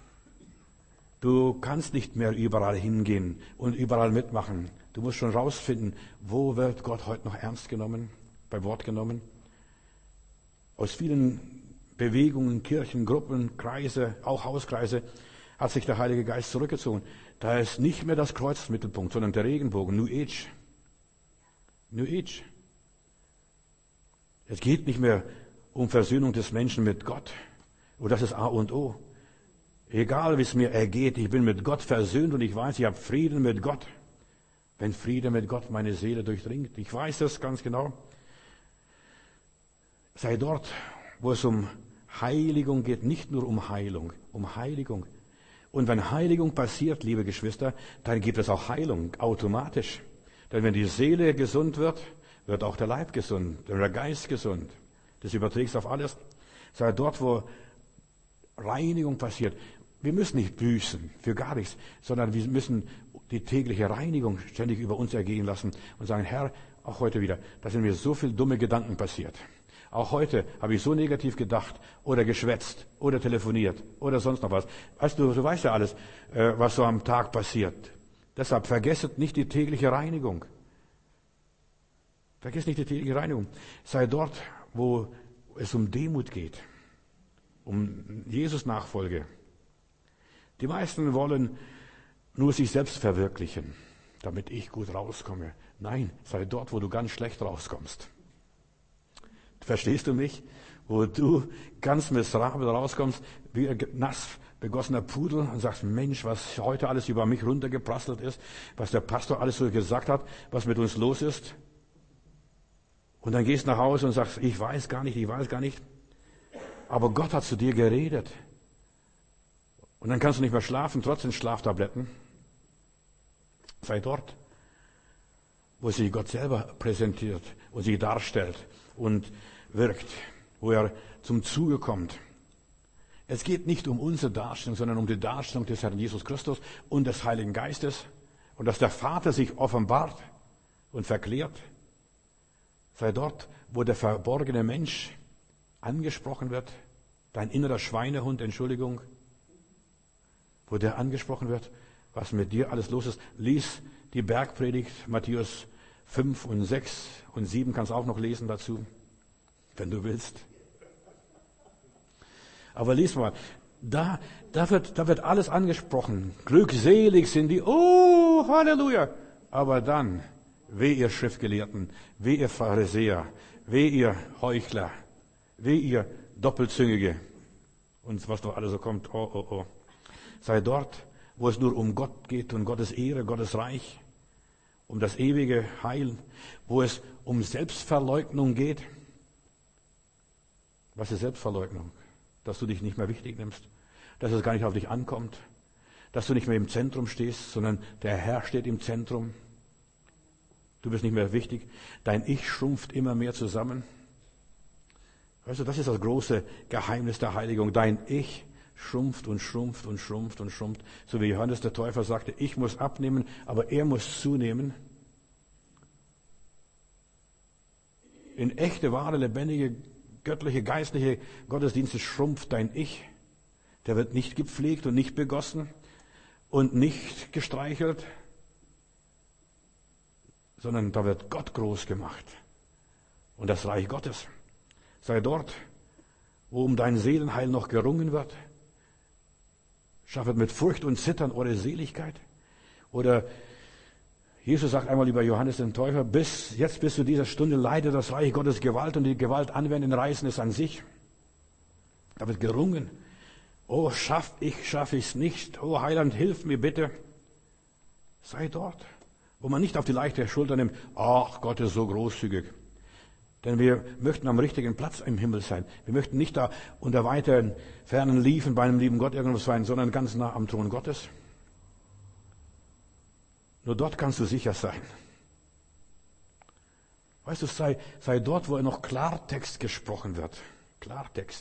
Du kannst nicht mehr überall hingehen und überall mitmachen. Du musst schon rausfinden, wo wird Gott heute noch ernst genommen, beim Wort genommen. Aus vielen Bewegungen, Kirchen, Gruppen, Kreise, auch Hauskreise, hat sich der Heilige Geist zurückgezogen. Da ist nicht mehr das Kreuz Mittelpunkt, sondern der Regenbogen, New Age. New Age. Es geht nicht mehr um Versöhnung des Menschen mit Gott. Und das ist A und O. Egal, wie es mir ergeht, ich bin mit Gott versöhnt und ich weiß, ich habe Frieden mit Gott. Wenn Friede mit Gott meine Seele durchdringt. Ich weiß das ganz genau. Sei dort, wo es um Heiligung geht nicht nur um Heilung, um Heiligung. Und wenn Heiligung passiert, liebe Geschwister, dann gibt es auch Heilung automatisch. Denn wenn die Seele gesund wird, wird auch der Leib gesund, der Geist gesund. Das überträgt auf alles. Sei dort, wo Reinigung passiert. Wir müssen nicht büßen für gar nichts, sondern wir müssen die tägliche Reinigung ständig über uns ergehen lassen und sagen, Herr, auch heute wieder, da sind mir so viele dumme Gedanken passiert. Auch heute habe ich so negativ gedacht oder geschwätzt oder telefoniert oder sonst noch was. Weißt du, du weißt ja alles, was so am Tag passiert. Deshalb vergesset nicht die tägliche Reinigung. Vergiss nicht die tägliche Reinigung. Sei dort, wo es um Demut geht, um Jesus-Nachfolge. Die meisten wollen nur sich selbst verwirklichen, damit ich gut rauskomme. Nein, sei dort, wo du ganz schlecht rauskommst. Verstehst du mich? Wo du ganz miserabel rauskommst, wie ein nass begossener Pudel und sagst, Mensch, was heute alles über mich runtergeprasselt ist, was der Pastor alles so gesagt hat, was mit uns los ist. Und dann gehst du nach Hause und sagst, ich weiß gar nicht, ich weiß gar nicht. Aber Gott hat zu dir geredet. Und dann kannst du nicht mehr schlafen, trotzdem Schlaftabletten. Sei dort, wo sich Gott selber präsentiert und sich darstellt und wirkt, wo er zum Zuge kommt. Es geht nicht um unsere Darstellung, sondern um die Darstellung des Herrn Jesus Christus und des Heiligen Geistes und dass der Vater sich offenbart und verklärt. Sei dort, wo der verborgene Mensch angesprochen wird, dein innerer Schweinehund, Entschuldigung, wo der angesprochen wird, was mit dir alles los ist. Lies die Bergpredigt, Matthäus fünf und sechs und sieben, kannst auch noch lesen dazu, wenn du willst. Aber lies mal, da, da wird, da wird alles angesprochen. Glückselig sind die, oh, Halleluja. Aber dann, weh ihr Schriftgelehrten, weh ihr Pharisäer, weh ihr Heuchler, weh ihr Doppelzüngige und was doch alles so kommt, oh, oh, oh. Sei dort, wo es nur um Gott geht und Gottes Ehre, Gottes Reich, um das ewige Heil, wo es um Selbstverleugnung geht. Was ist Selbstverleugnung? Dass du dich nicht mehr wichtig nimmst, dass es gar nicht auf dich ankommt, dass du nicht mehr im Zentrum stehst, sondern der Herr steht im Zentrum. Du bist nicht mehr wichtig. Dein Ich schrumpft immer mehr zusammen. Weißt du, das ist das große Geheimnis der Heiligung. Dein Ich schrumpft und schrumpft und schrumpft und schrumpft. So wie Johannes der Täufer sagte, ich muss abnehmen, aber er muss zunehmen. In echte, wahre, lebendige, göttliche, geistliche Gottesdienste schrumpft dein Ich. Der wird nicht gepflegt und nicht begossen und nicht gestreichelt, sondern da wird Gott groß gemacht. Und das Reich Gottes. Sei dort, wo um dein Seelenheil noch gerungen wird. Schaffet mit Furcht und Zittern eure Seligkeit. Oder Jesus sagt einmal über Johannes den Täufer, bis jetzt bis zu dieser Stunde leidet das Reich Gottes Gewalt und die Gewalt anwenden, reißen es an sich. Da wird gerungen. Oh, schaff ich, schaffe ich es nicht. Oh, Heiland, hilf mir bitte. Sei dort, wo man nicht auf die leichte Schulter nimmt. Ach, Gott ist so großzügig. Denn wir möchten am richtigen Platz im Himmel sein. Wir möchten nicht da unter weiteren fernen Liefen bei einem lieben Gott irgendwas sein, sondern ganz nah am Thron Gottes. Nur dort kannst du sicher sein. Weißt du, sei, sei dort, wo noch Klartext gesprochen wird. Klartext.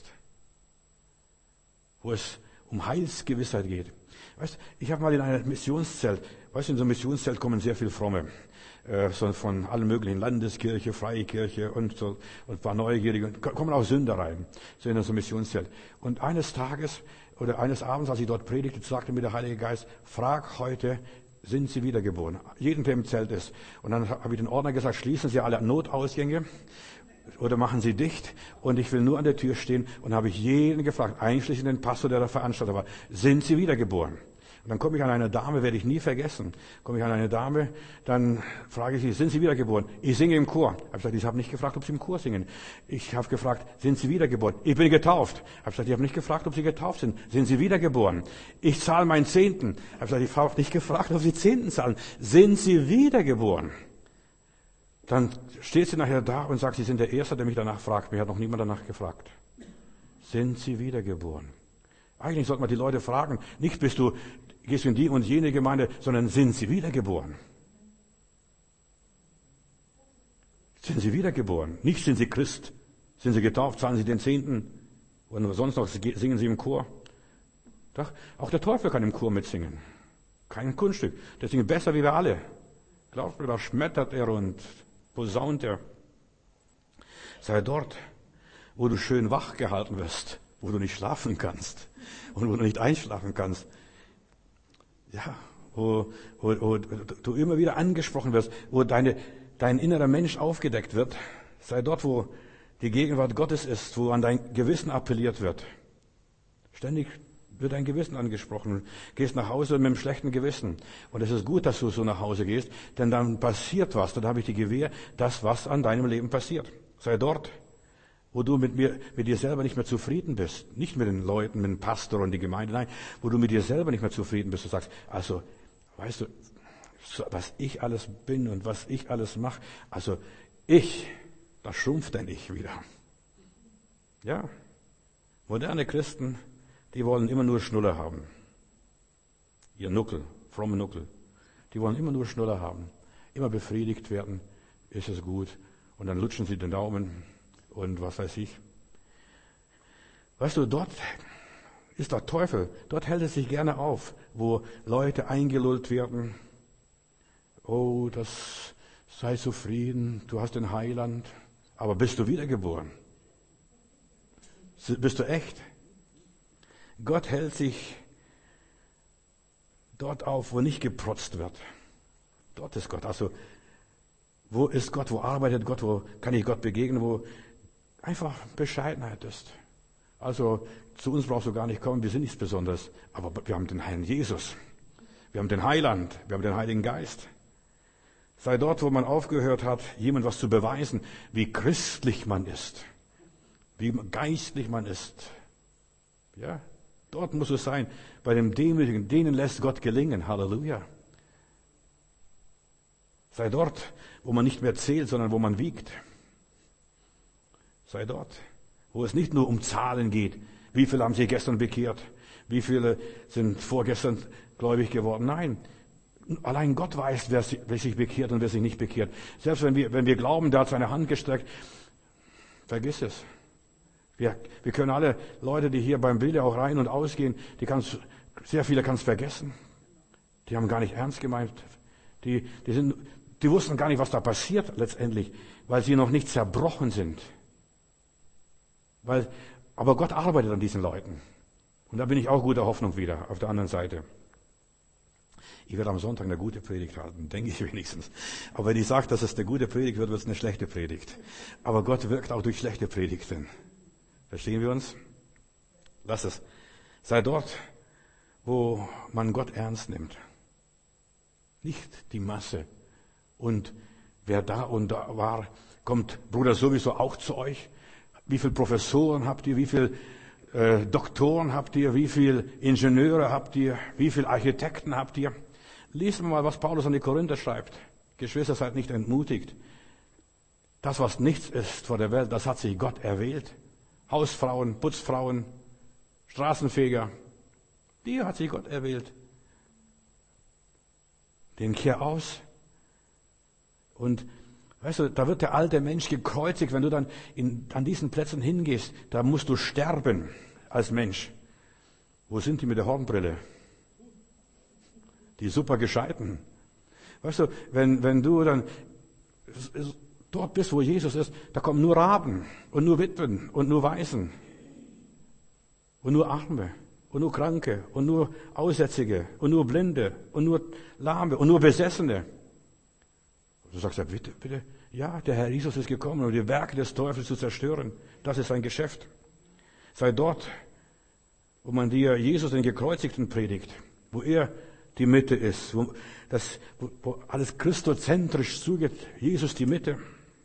Wo es um Heilsgewissheit geht. Weißt du, ich habe mal in einem Missionszelt, weißt du, in so ein Missionszelt kommen sehr viel Fromme. Äh, so von allen möglichen, Landeskirche, Freie Kirche und so, und ein paar Neugierige, kommen auch Sünder rein, so in so ein Missionszelt. Und eines Tages, oder eines Abends, als ich dort predigte, sagte mir der Heilige Geist, frag heute, sind Sie wiedergeboren? Jeden, der im Zelt ist. Und dann habe ich den Ordner gesagt, schließen Sie alle Notausgänge oder machen Sie dicht. Und ich will nur an der Tür stehen. Und habe ich jeden gefragt, einschließlich den Pastor, der der Veranstalter war, sind Sie wiedergeboren? Und dann komme ich an eine Dame, werde ich nie vergessen. Komme ich an eine Dame, dann frage ich sie, sind Sie wiedergeboren? Ich singe im Chor. Ich habe gesagt, ich habe nicht gefragt, ob Sie im Chor singen. Ich habe gefragt, sind Sie wiedergeboren? Ich bin getauft. Ich habe gesagt, ich habe nicht gefragt, ob Sie getauft sind. Sind Sie wiedergeboren? Ich zahle meinen Zehnten. Ich habe gesagt, ich habe nicht gefragt, ob Sie Zehnten zahlen. Sind Sie wiedergeboren? Dann steht sie nachher da und sagt, Sie sind der Erste, der mich danach fragt. Mich hat noch niemand danach gefragt. sind sie wiedergeboren. Eigentlich sollte man die Leute fragen, nicht bist du, gehst du in die und jene Gemeinde, sondern sind sie wiedergeboren? Sind sie wiedergeboren? Nicht sind sie Christ. Sind sie getauft, zahlen sie den Zehnten? Und sonst noch singen sie im Chor? Doch, auch der Teufel kann im Chor mitsingen. Kein Kunststück. Der singt besser wie wir alle. Glaubt mir, da schmettert er und posaunt er. Sei dort, wo du schön wach gehalten wirst, wo du nicht schlafen kannst und wo du nicht einschlafen kannst. Ja, wo, wo, wo du immer wieder angesprochen wirst, wo deine, dein innerer Mensch aufgedeckt wird. Sei dort, wo die Gegenwart Gottes ist, wo an dein Gewissen appelliert wird. Ständig wird dein Gewissen angesprochen. Gehst nach Hause mit einem schlechten Gewissen. Und es ist gut, dass du so nach Hause gehst, denn dann passiert was. Dann habe ich die Gewähr, dass was an deinem Leben passiert. Sei dort, wo du mit mir, mit dir selber nicht mehr zufrieden bist. Nicht mit den Leuten, mit dem Pastor und die Gemeinde, nein, wo du mit dir selber nicht mehr zufrieden bist. Du sagst, also, weißt du, was ich alles bin und was ich alles mache, also ich, das schrumpft denn ich wieder. Ja, moderne Christen, die wollen immer nur Schnuller haben. Ihr Nuckel, fromme Nuckel. Die wollen immer nur Schnuller haben. Immer befriedigt werden, ist es gut. Und dann lutschen sie den Daumen und was weiß ich. Weißt du, dort ist der Teufel. Dort hält es sich gerne auf, wo Leute eingelullt werden. Oh, das sei zufrieden, du hast den Heiland. Aber bist du wiedergeboren? Bist du echt? Gott hält sich dort auf, wo nicht geprotzt wird. Dort ist Gott. Also, wo ist Gott? Wo arbeitet Gott? Wo kann ich Gott begegnen? Wo einfach Bescheidenheit ist. Also, zu uns brauchst du gar nicht kommen. Wir sind nichts Besonderes. Aber wir haben den Herrn Jesus. Wir haben den Heiland. Wir haben den Heiligen Geist. Sei dort, wo man aufgehört hat, jemand was zu beweisen, wie christlich man ist. Wie geistlich man ist. Ja. Dort muss es sein, bei dem Demütigen, denen lässt Gott gelingen. Halleluja. Sei dort, wo man nicht mehr zählt, sondern wo man wiegt. Sei dort, wo es nicht nur um Zahlen geht. Wie viele haben sich gestern bekehrt? Wie viele sind vorgestern gläubig geworden? Nein, allein Gott weiß, wer sich bekehrt und wer sich nicht bekehrt. Selbst wenn wir, wenn wir glauben, der hat seine Hand gestreckt, vergiss es. Wir, wir können alle Leute, die hier beim Bilde auch rein und ausgehen, die kannst, sehr viele kannst vergessen. Die haben gar nicht ernst gemeint. Die, die sind, die wussten gar nicht, was da passiert letztendlich, weil sie noch nicht zerbrochen sind. Weil, aber Gott arbeitet an diesen Leuten. Und da bin ich auch guter Hoffnung wieder, auf der anderen Seite. Ich werde am Sonntag eine gute Predigt halten, denke ich wenigstens. Aber wenn ich sage, dass es eine gute Predigt wird, wird es eine schlechte Predigt. Aber Gott wirkt auch durch schlechte Predigten. Verstehen wir uns? Lass es. Sei dort, wo man Gott ernst nimmt. Nicht die Masse. Und wer da und da war, kommt Bruder sowieso auch zu euch. Wie viele Professoren habt ihr? Wie viele äh, Doktoren habt ihr? Wie viele Ingenieure habt ihr? Wie viele Architekten habt ihr? Lies mal, was Paulus an die Korinther schreibt. Geschwister, seid nicht entmutigt. Das, was nichts ist vor der Welt, das hat sich Gott erwählt. Hausfrauen, Putzfrauen, Straßenfeger, die hat sich Gott erwählt. Den kehr aus. Und weißt du, da wird der alte Mensch gekreuzigt, wenn du dann in, an diesen Plätzen hingehst, da musst du sterben als Mensch. Wo sind die mit der Hornbrille? Die super Gescheiten. Weißt du, wenn, wenn du dann dort bist, wo Jesus ist, da kommen nur Raben und nur Witwen und nur Waisen und nur Arme und nur Kranke und nur Aussätzige und nur Blinde und nur Lahme und nur Besessene. Du sagst ja, bitte, bitte, ja, der Herr Jesus ist gekommen, um die Werke des Teufels zu zerstören. Das ist sein Geschäft. Sei dort, wo man dir Jesus den Gekreuzigten predigt, wo er die Mitte ist, wo, das, wo, wo alles christozentrisch zugeht, Jesus die Mitte.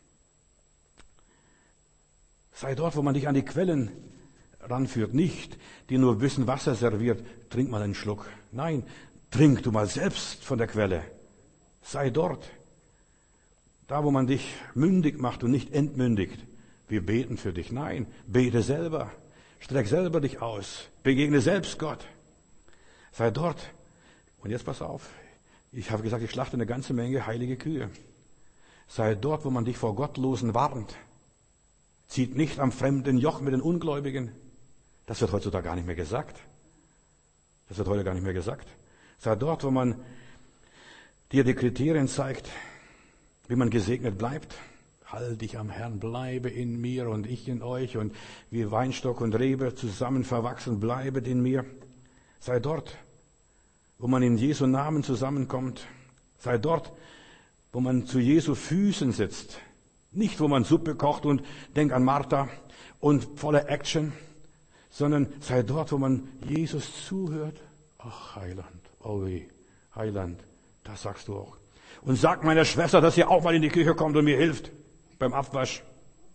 Sei dort, wo man dich an die Quellen ranführt, nicht die nur ein bisschen Wasser serviert, trink mal einen Schluck. Nein, trink du mal selbst von der Quelle. Sei dort, da wo man dich mündig macht und nicht entmündigt. Wir beten für dich. Nein, bete selber. Streck selber dich aus. Begegne selbst Gott. Sei dort. Und jetzt pass auf. Ich habe gesagt, ich schlachte eine ganze Menge heilige Kühe. Sei dort, wo man dich vor Gottlosen warnt. Zieht nicht am fremden Joch mit den Ungläubigen. Das wird heutzutage gar nicht mehr gesagt. Das wird heute gar nicht mehr gesagt. Sei dort, wo man dir die Kriterien zeigt, wie man gesegnet bleibt. Halt dich am Herrn, bleibe in mir und ich in euch und wie Weinstock und Rebe zusammen verwachsen, bleibet in mir. Sei dort, wo man in Jesu Namen zusammenkommt. Sei dort, wo man zu Jesu Füßen sitzt. Nicht, wo man Suppe kocht und denk an Martha und voller Action, sondern sei dort, wo man Jesus zuhört. Ach, Heiland, oh weh, Heiland, das sagst du auch. Und sag meiner Schwester, dass sie auch mal in die Küche kommt und mir hilft beim Abwasch.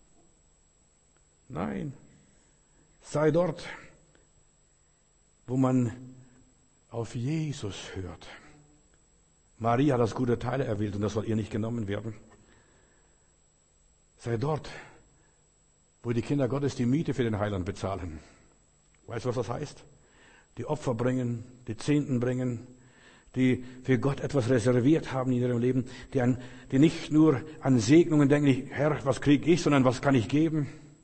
Nein, sei dort, wo man auf Jesus hört. Maria hat das gute Teil erwählt und das soll ihr nicht genommen werden. Sei dort, wo die Kinder Gottes die Miete für den Heiland bezahlen. Weißt du, was das heißt? Die Opfer bringen, die Zehnten bringen, die für Gott etwas reserviert haben in ihrem Leben, die, an, die nicht nur an Segnungen denken, Herr, was kriege ich, sondern was kann ich geben?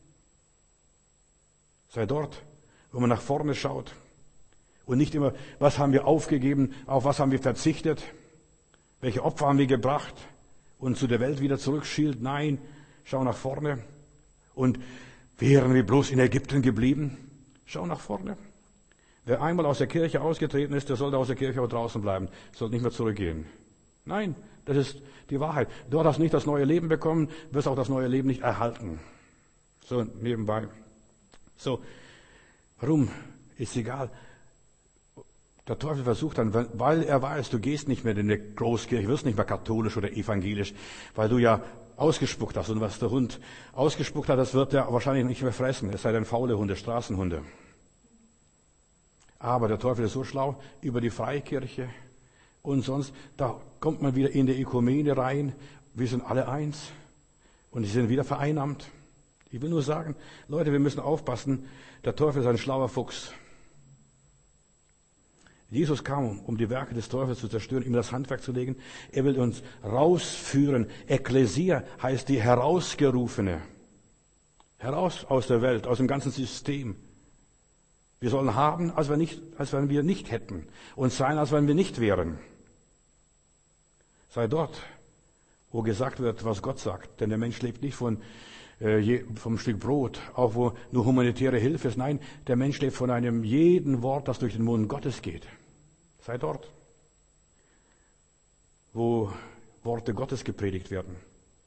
Sei dort, wo man nach vorne schaut und nicht immer, was haben wir aufgegeben, auf was haben wir verzichtet, welche Opfer haben wir gebracht und zu der Welt wieder zurückschielt. Nein, schau nach vorne. Und wären wir bloß in Ägypten geblieben? Schau nach vorne. Wer einmal aus der Kirche ausgetreten ist, der sollte aus der Kirche auch draußen bleiben, sollte nicht mehr zurückgehen. Nein, das ist die Wahrheit. Dort hast du nicht das neue Leben bekommen, wirst auch das neue Leben nicht erhalten. So nebenbei. So, warum? Ist egal. Der Teufel versucht dann, weil er weiß, du gehst nicht mehr in eine Großkirche, wirst nicht mehr katholisch oder evangelisch, weil du ja ausgespuckt hast. Und was der Hund ausgespuckt hat, das wird er wahrscheinlich nicht mehr fressen. Es sei denn faule Hunde, Straßenhunde. Aber der Teufel ist so schlau, über die Freikirche und sonst, da kommt man wieder in die Ökumene rein. Wir sind alle eins und sie sind wieder vereinnahmt. Ich will nur sagen, Leute, wir müssen aufpassen. Der Teufel ist ein schlauer Fuchs. Jesus kam, um die Werke des Teufels zu zerstören, ihm das Handwerk zu legen. Er will uns rausführen. Ekklesia heißt die Herausgerufene. Heraus aus der Welt, aus dem ganzen System. Wir sollen haben, als wir nicht, als wenn wir nicht hätten. Und sein, als wenn wir nicht wären. Sei dort, wo gesagt wird, was Gott sagt. Denn der Mensch lebt nicht von, äh, je, vom Stück Brot, auch wo nur humanitäre Hilfe ist. Nein, der Mensch lebt von einem jeden Wort, das durch den Mund Gottes geht. Sei dort, wo Worte Gottes gepredigt werden.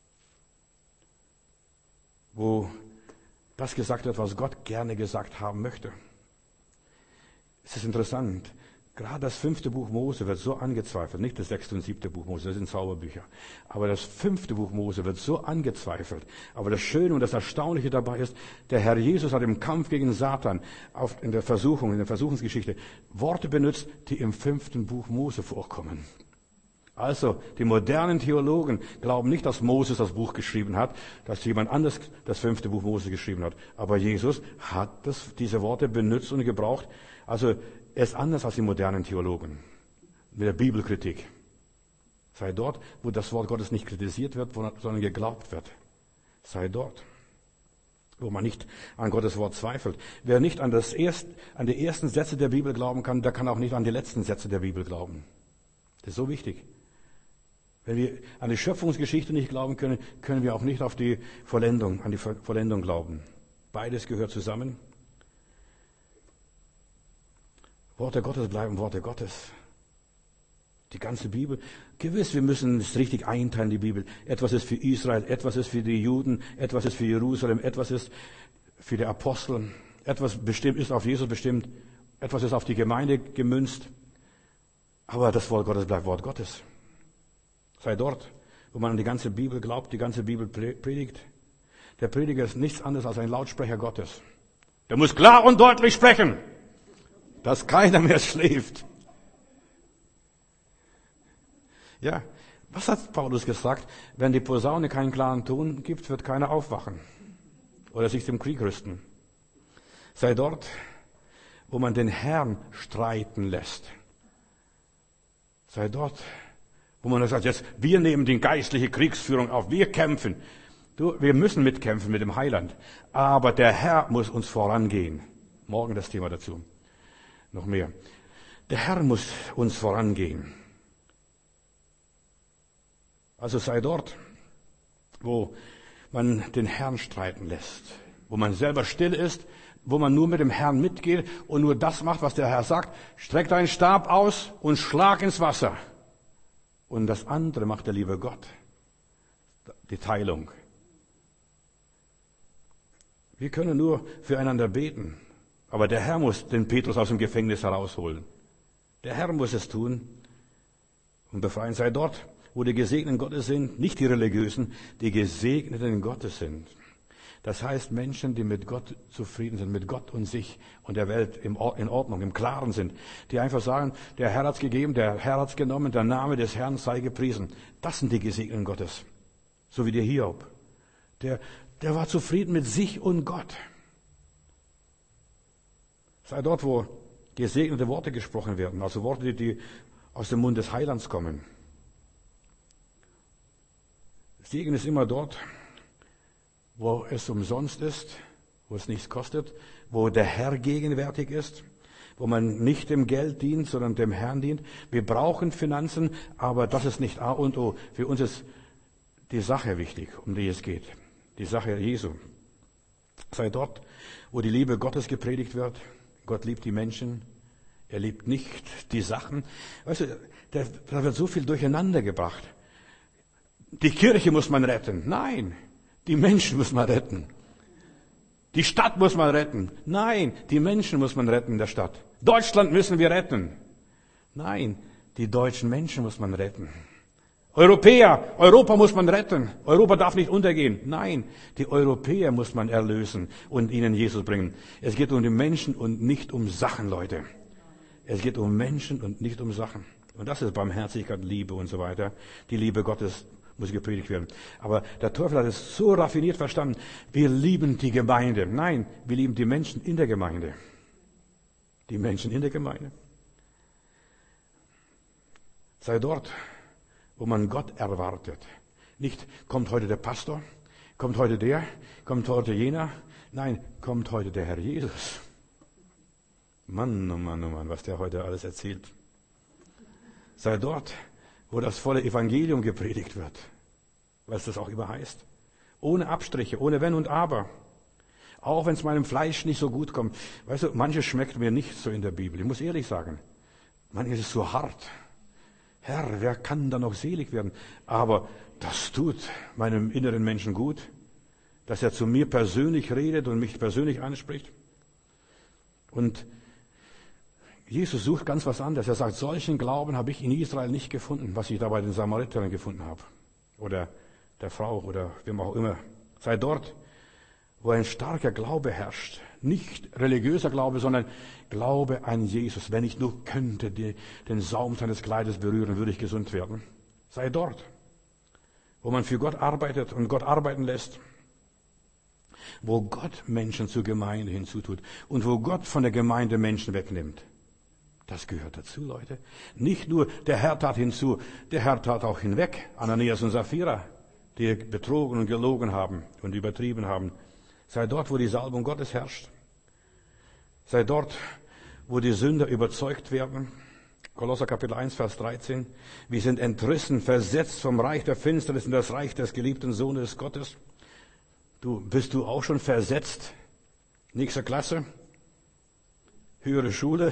Wo das gesagt wird, was Gott gerne gesagt haben möchte. Es ist interessant, gerade das fünfte Buch Mose wird so angezweifelt, nicht das sechste und siebte Buch Mose, das sind Zauberbücher, aber das fünfte Buch Mose wird so angezweifelt. Aber das Schöne und das Erstaunliche dabei ist, der Herr Jesus hat im Kampf gegen Satan, auf, in der Versuchung, in der Versuchungsgeschichte, Worte benutzt, die im fünften Buch Mose vorkommen. Also, die modernen Theologen glauben nicht, dass Moses das Buch geschrieben hat, dass jemand anders das fünfte Buch Mose geschrieben hat. Aber Jesus hat das, diese Worte benutzt und gebraucht. Also, er ist anders als die modernen Theologen. Mit der Bibelkritik. Sei dort, wo das Wort Gottes nicht kritisiert wird, sondern geglaubt wird. Sei dort, wo man nicht an Gottes Wort zweifelt. Wer nicht an, das erst, an die ersten Sätze der Bibel glauben kann, der kann auch nicht an die letzten Sätze der Bibel glauben. Das ist so wichtig. Wenn wir an die Schöpfungsgeschichte nicht glauben können, können wir auch nicht auf die Vollendung, an die Vollendung glauben. Beides gehört zusammen. Worte Gottes bleiben Worte Gottes. Die ganze Bibel. Gewiss, wir müssen es richtig einteilen, die Bibel. Etwas ist für Israel, etwas ist für die Juden, etwas ist für Jerusalem, etwas ist für die Apostel, etwas bestimmt ist auf Jesus bestimmt, etwas ist auf die Gemeinde gemünzt. Aber das Wort Gottes bleibt Wort Gottes. Sei dort, wo man an die ganze Bibel glaubt, die ganze Bibel predigt. Der Prediger ist nichts anderes als ein Lautsprecher Gottes. Der muss klar und deutlich sprechen, dass keiner mehr schläft. Ja, was hat Paulus gesagt? Wenn die Posaune keinen klaren Ton gibt, wird keiner aufwachen oder sich zum Krieg rüsten. Sei dort, wo man den Herrn streiten lässt. Sei dort, wo man sagt, jetzt, wir nehmen die geistliche Kriegsführung auf, wir kämpfen. Du, wir müssen mitkämpfen mit dem Heiland. Aber der Herr muss uns vorangehen. Morgen das Thema dazu. Noch mehr. Der Herr muss uns vorangehen. Also sei dort, wo man den Herrn streiten lässt, wo man selber still ist, wo man nur mit dem Herrn mitgeht und nur das macht, was der Herr sagt. Streck deinen Stab aus und schlag ins Wasser. Und das andere macht der liebe Gott. Die Teilung. Wir können nur füreinander beten. Aber der Herr muss den Petrus aus dem Gefängnis herausholen. Der Herr muss es tun und befreien. Sei dort, wo die Gesegneten Gottes sind, nicht die Religiösen, die Gesegneten Gottes sind. Das heißt Menschen, die mit Gott zufrieden sind, mit Gott und sich und der Welt in Ordnung, im Klaren sind. Die einfach sagen, der Herr hat's gegeben, der Herr hat's genommen, der Name des Herrn sei gepriesen. Das sind die Gesegneten Gottes. So wie der Hiob. Der, der war zufrieden mit sich und Gott. Sei dort, wo gesegnete Worte gesprochen werden, also Worte, die aus dem Mund des Heilands kommen. Segen ist immer dort, wo es umsonst ist, wo es nichts kostet, wo der Herr gegenwärtig ist, wo man nicht dem Geld dient, sondern dem Herrn dient. Wir brauchen Finanzen, aber das ist nicht A und O. Für uns ist die Sache wichtig, um die es geht. Die Sache Jesu. Sei dort, wo die Liebe Gottes gepredigt wird. Gott liebt die Menschen. Er liebt nicht die Sachen. Weißt du, da, da wird so viel durcheinander gebracht. Die Kirche muss man retten. Nein, die Menschen muss man retten. Die Stadt muss man retten. Nein, die Menschen muss man retten in der Stadt. Deutschland müssen wir retten. Nein, die deutschen Menschen muss man retten. Europäer, Europa muss man retten. Europa darf nicht untergehen. Nein, die Europäer muss man erlösen und ihnen Jesus bringen. Es geht um die Menschen und nicht um Sachen, Leute. Es geht um Menschen und nicht um Sachen. Und das ist Barmherzigkeit, Liebe und so weiter. Die Liebe Gottes muss gepredigt werden. Aber der Teufel hat es so raffiniert verstanden. Wir lieben die Gemeinde. Nein, wir lieben die Menschen in der Gemeinde. Die Menschen in der Gemeinde. Sei dort, wo man Gott erwartet. Nicht, kommt heute der Pastor, kommt heute der, kommt heute jener. Nein, kommt heute der Herr Jesus. Mann, oh Mann, oh Mann, was der heute alles erzählt. Sei dort, wo das volle Evangelium gepredigt wird, was das auch immer heißt. Ohne Abstriche, ohne Wenn und Aber. Auch wenn es meinem Fleisch nicht so gut kommt. Weißt du, manches schmeckt mir nicht so in der Bibel. Ich muss ehrlich sagen, manches ist so hart. Herr, wer kann da noch selig werden? Aber das tut meinem inneren Menschen gut, dass er zu mir persönlich redet und mich persönlich anspricht. Und Jesus sucht ganz was anderes. Er sagt, solchen Glauben habe ich in Israel nicht gefunden, was ich da bei den Samaritern gefunden habe. Oder der Frau oder wem auch immer. Sei dort, wo ein starker Glaube herrscht. Nicht religiöser Glaube, sondern Glaube an Jesus. Wenn ich nur könnte die, den Saum seines Kleides berühren, würde ich gesund werden. Sei dort, wo man für Gott arbeitet und Gott arbeiten lässt. Wo Gott Menschen zur Gemeinde hinzutut. Und wo Gott von der Gemeinde Menschen wegnimmt. Das gehört dazu, Leute. Nicht nur der Herr tat hinzu, der Herr tat auch hinweg. Ananias und Sapphira, die betrogen und gelogen haben und übertrieben haben. Sei dort, wo die Salbung Gottes herrscht. Sei dort, wo die Sünder überzeugt werden. Kolosser Kapitel eins, Vers dreizehn. Wir sind entrissen, versetzt vom Reich der Finsternis in das Reich des geliebten Sohnes Gottes. Du, bist du auch schon versetzt? Nächste Klasse? Höhere Schule?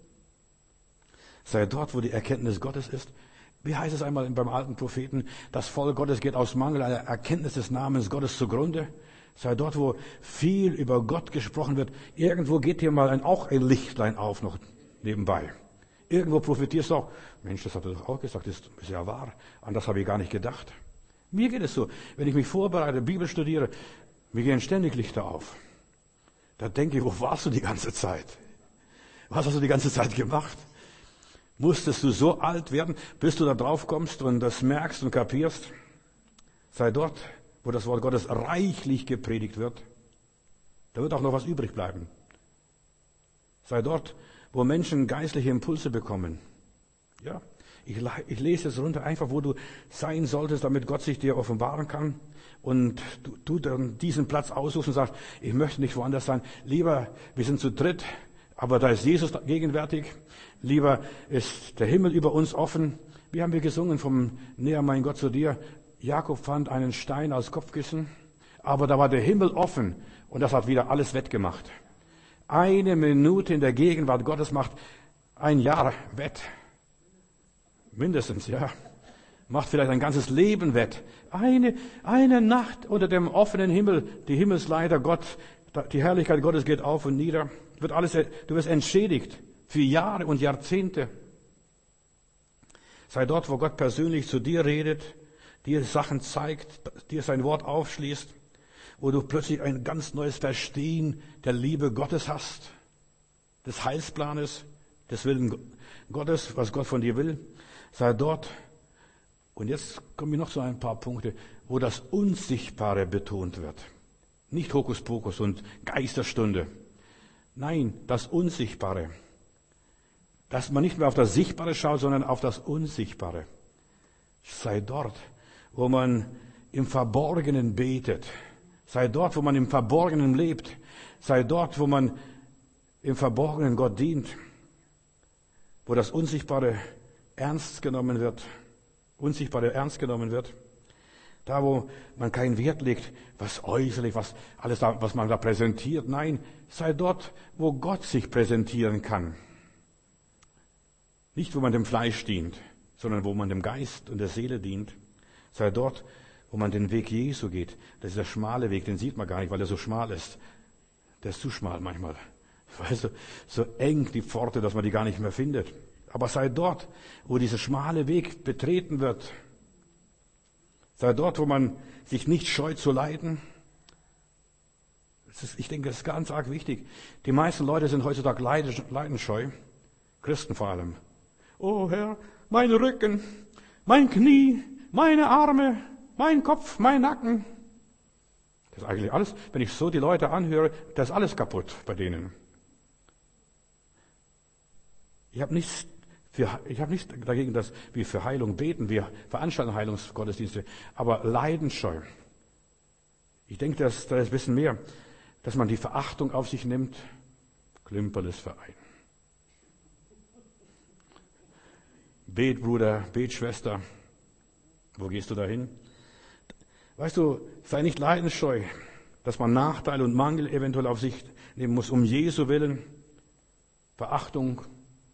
Sei dort, wo die Erkenntnis Gottes ist. Wie heißt es einmal beim alten Propheten? Das Volk Gottes geht aus Mangel einer Erkenntnis des Namens Gottes zugrunde. Sei dort, wo viel über Gott gesprochen wird. Irgendwo geht hier mal ein, auch ein Lichtlein auf noch nebenbei. Irgendwo profitierst du auch. Mensch, das hat er doch auch gesagt, das ist ja wahr. An das habe ich gar nicht gedacht. Mir geht es so, wenn ich mich vorbereite, Bibel studiere, mir gehen ständig Lichter auf. Da denke ich, wo warst du die ganze Zeit? Was hast du die ganze Zeit gemacht? Musstest du so alt werden, bis du da drauf kommst und das merkst und kapierst? Sei dort, wo das Wort Gottes reichlich gepredigt wird. Da wird auch noch was übrig bleiben. Sei dort, wo Menschen geistliche Impulse bekommen. Ja, ich, ich lese es runter, einfach wo du sein solltest, damit Gott sich dir offenbaren kann. Und du, du dann diesen Platz aussuchst und sagst, ich möchte nicht woanders sein. Lieber, wir sind zu dritt, aber da ist Jesus gegenwärtig. Lieber ist der Himmel über uns offen. Wie haben wir gesungen vom Näher mein Gott zu dir? Jakob fand einen Stein als Kopfkissen, aber da war der Himmel offen und das hat wieder alles wettgemacht. Eine Minute in der Gegenwart Gottes macht ein Jahr wett. Mindestens, ja. Macht vielleicht ein ganzes Leben wett. Eine, eine Nacht unter dem offenen Himmel, die Himmelsleiter Gott, die Herrlichkeit Gottes geht auf und nieder. Wird alles, du wirst entschädigt für Jahre und Jahrzehnte. Sei dort, wo Gott persönlich zu dir redet, dir Sachen zeigt, dir sein Wort aufschließt, wo du plötzlich ein ganz neues Verstehen der Liebe Gottes hast, des Heilsplanes, des Willen Gottes, was Gott von dir will. Sei dort. Und jetzt kommen wir noch zu ein paar Punkte, wo das Unsichtbare betont wird. Nicht Hokuspokus und Geisterstunde. Nein, das Unsichtbare. Dass man nicht mehr auf das Sichtbare schaut, sondern auf das Unsichtbare. Sei dort, wo man im Verborgenen betet. Sei dort, wo man im Verborgenen lebt. Sei dort, wo man im Verborgenen Gott dient. Wo das Unsichtbare ernst genommen wird. Unsichtbare ernst genommen wird. Da, wo man keinen Wert legt, was äußerlich, was alles da, was man da präsentiert. Nein, sei dort, wo Gott sich präsentieren kann. Nicht, wo man dem Fleisch dient, sondern wo man dem Geist und der Seele dient. Sei dort, wo man den Weg Jesu geht. Das ist der schmale Weg, den sieht man gar nicht, weil er so schmal ist. Der ist zu schmal manchmal. Weißt du, so eng die Pforte, dass man die gar nicht mehr findet. Aber sei dort, wo dieser schmale Weg betreten wird. Sei dort, wo man sich nicht scheut zu leiden. Das ist, ich denke, das ist ganz arg wichtig. Die meisten Leute sind heutzutage leidensscheu. Christen vor allem. Oh Herr, mein Rücken, mein Knie, meine Arme, mein Kopf, mein Nacken. Das ist eigentlich alles, wenn ich so die Leute anhöre, das ist alles kaputt bei denen. Ich habe nichts, für, ich habe nichts dagegen, dass wir für Heilung beten, wir veranstalten Heilungsgottesdienste, aber Leidensscheu. Ich denke, dass da ist ein bisschen mehr, dass man die Verachtung auf sich nimmt. Klimperles-Verein. Bet, Bruder, bet, Schwester. Wo gehst du dahin? Weißt du, sei nicht leidensscheu, dass man Nachteile und Mangel eventuell auf sich nehmen muss, um Jesu willen. Verachtung.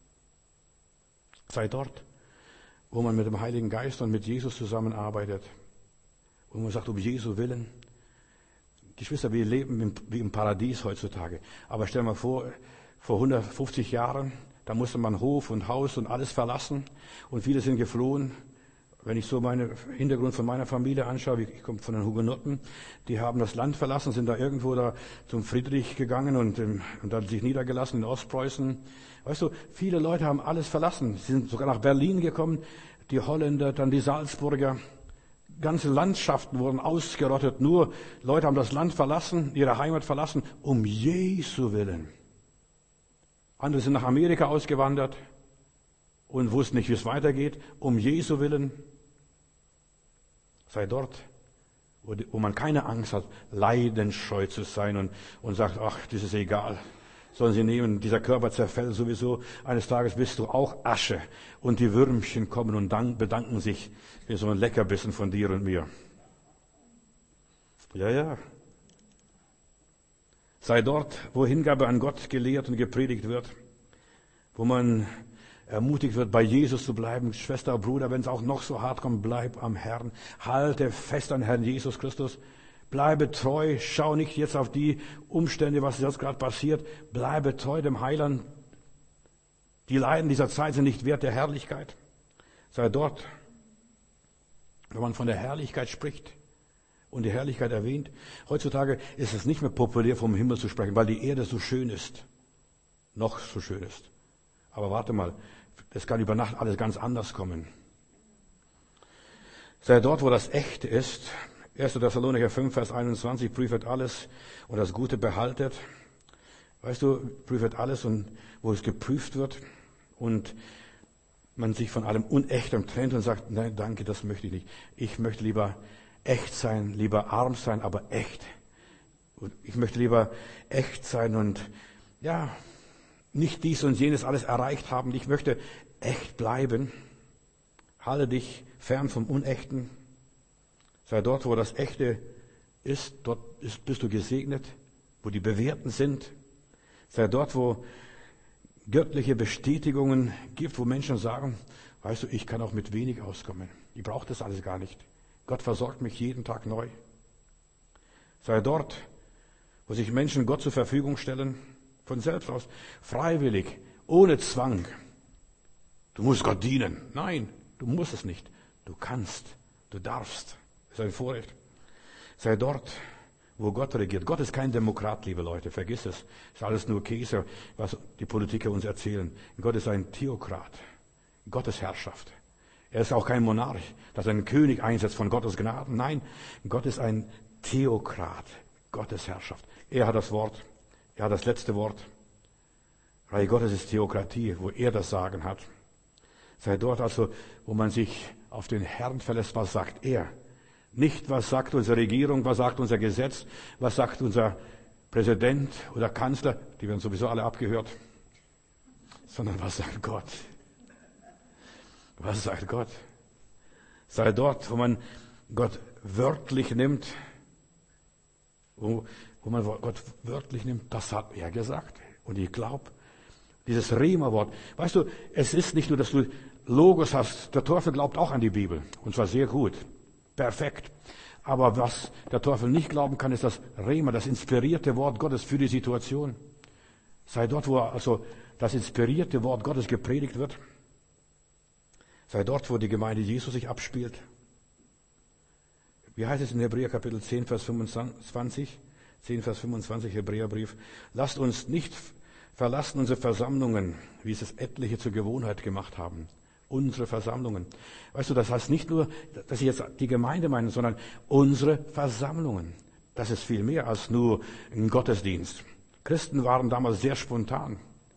Sei dort, wo man mit dem Heiligen Geist und mit Jesus zusammenarbeitet. Wo man sagt, um Jesu willen. Geschwister, wir leben wie im Paradies heutzutage. Aber stell dir mal vor, vor hundertfünfzig Jahren, da musste man Hof und Haus und alles verlassen. Und viele sind geflohen. Wenn ich so meinen Hintergrund von meiner Familie anschaue, ich komme von den Hugenotten, die haben das Land verlassen, sind da irgendwo da zum Friedrich gegangen und, und dann sich niedergelassen in Ostpreußen. Weißt du, viele Leute haben alles verlassen. Sie sind sogar nach Berlin gekommen, die Holländer, dann die Salzburger. Ganze Landschaften wurden ausgerottet. Nur Leute haben das Land verlassen, ihre Heimat verlassen, um Jesu willen. Andere sind nach Amerika ausgewandert und wussten nicht, wie es weitergeht, um Jesu willen. Sei dort, wo, wo man keine Angst hat, leidensscheu zu sein und, und sagt, ach, das ist egal. Sollen sie nehmen, dieser Körper zerfällt sowieso. Eines Tages bist du auch Asche und die Würmchen kommen und dann bedanken sich für so ein Leckerbissen von dir und mir. Ja, ja. Sei dort, wo Hingabe an Gott gelehrt und gepredigt wird, wo man ermutigt wird, bei Jesus zu bleiben. Schwester, Bruder, wenn es auch noch so hart kommt, bleib am Herrn. Halte fest an Herrn Jesus Christus. Bleibe treu. Schau nicht jetzt auf die Umstände, was jetzt gerade passiert. Bleibe treu dem Heiland. Die Leiden dieser Zeit sind nicht wert der Herrlichkeit. Sei dort, wenn man von der Herrlichkeit spricht und die Herrlichkeit erwähnt. Heutzutage ist es nicht mehr populär, vom Himmel zu sprechen, weil die Erde so schön ist. Noch so schön ist. Aber warte mal, es kann über Nacht alles ganz anders kommen. Sei dort, wo das Echte ist. erster Thessalonicher fünf, Vers einundzwanzig, prüft alles und das Gute behaltet. Weißt du, prüft alles und wo es geprüft wird und man sich von allem Unechtem trennt und sagt, nein, danke, das möchte ich nicht. Ich möchte lieber echt sein, lieber arm sein, aber echt. Und ich möchte lieber echt sein und ja, nicht dies und jenes alles erreicht haben. Ich möchte echt bleiben. Halte dich fern vom Unechten. Sei dort, wo das Echte ist, dort ist, bist du gesegnet, wo die Bewährten sind. Sei dort, wo göttliche Bestätigungen gibt, wo Menschen sagen, weißt du, ich kann auch mit wenig auskommen. Ich brauche das alles gar nicht. Gott versorgt mich jeden Tag neu. Sei dort, wo sich Menschen Gott zur Verfügung stellen, von selbst aus, freiwillig, ohne Zwang. Du musst Gott dienen. Nein, du musst es nicht. Du kannst, du darfst. Das ist ein Vorrecht. Sei dort, wo Gott regiert. Gott ist kein Demokrat, liebe Leute, vergiss es. Ist alles nur Käse, was die Politiker uns erzählen. Gott ist ein Theokrat, Gottes Herrschaft. Er ist auch kein Monarch, das einen König einsetzt von Gottes Gnaden. Nein, Gott ist ein Theokrat, Gottes Herrschaft. Er hat das Wort, er hat das letzte Wort. Reich Gottes ist Theokratie, wo er das Sagen hat. Sei dort also, wo man sich auf den Herrn verlässt, was sagt er. Nicht, was sagt unsere Regierung, was sagt unser Gesetz, was sagt unser Präsident oder Kanzler, die werden sowieso alle abgehört, sondern was sagt Gott? Was sagt Gott? Sei dort, wo man Gott wörtlich nimmt, wo, wo man Gott wörtlich nimmt, das hat er gesagt. Und ich glaube, dieses Rema-Wort, weißt du, es ist nicht nur, dass du Logos hast, der Teufel glaubt auch an die Bibel, und zwar sehr gut. Perfekt. Aber was der Teufel nicht glauben kann, ist das Rema, das inspirierte Wort Gottes für die Situation. Sei dort, wo also das inspirierte Wort Gottes gepredigt wird. Sei dort, wo die Gemeinde Jesu sich abspielt. Wie heißt es in Hebräer Kapitel zehn, Vers fünfundzwanzig? zehn, Vers fünfundzwanzig, Hebräerbrief. Lasst uns nicht verlassen unsere Versammlungen, wie es es etliche zur Gewohnheit gemacht haben. Unsere Versammlungen. Weißt du, das heißt nicht nur, dass ich jetzt die Gemeinde meine, sondern unsere Versammlungen. Das ist viel mehr als nur ein Gottesdienst. Christen waren damals sehr spontan.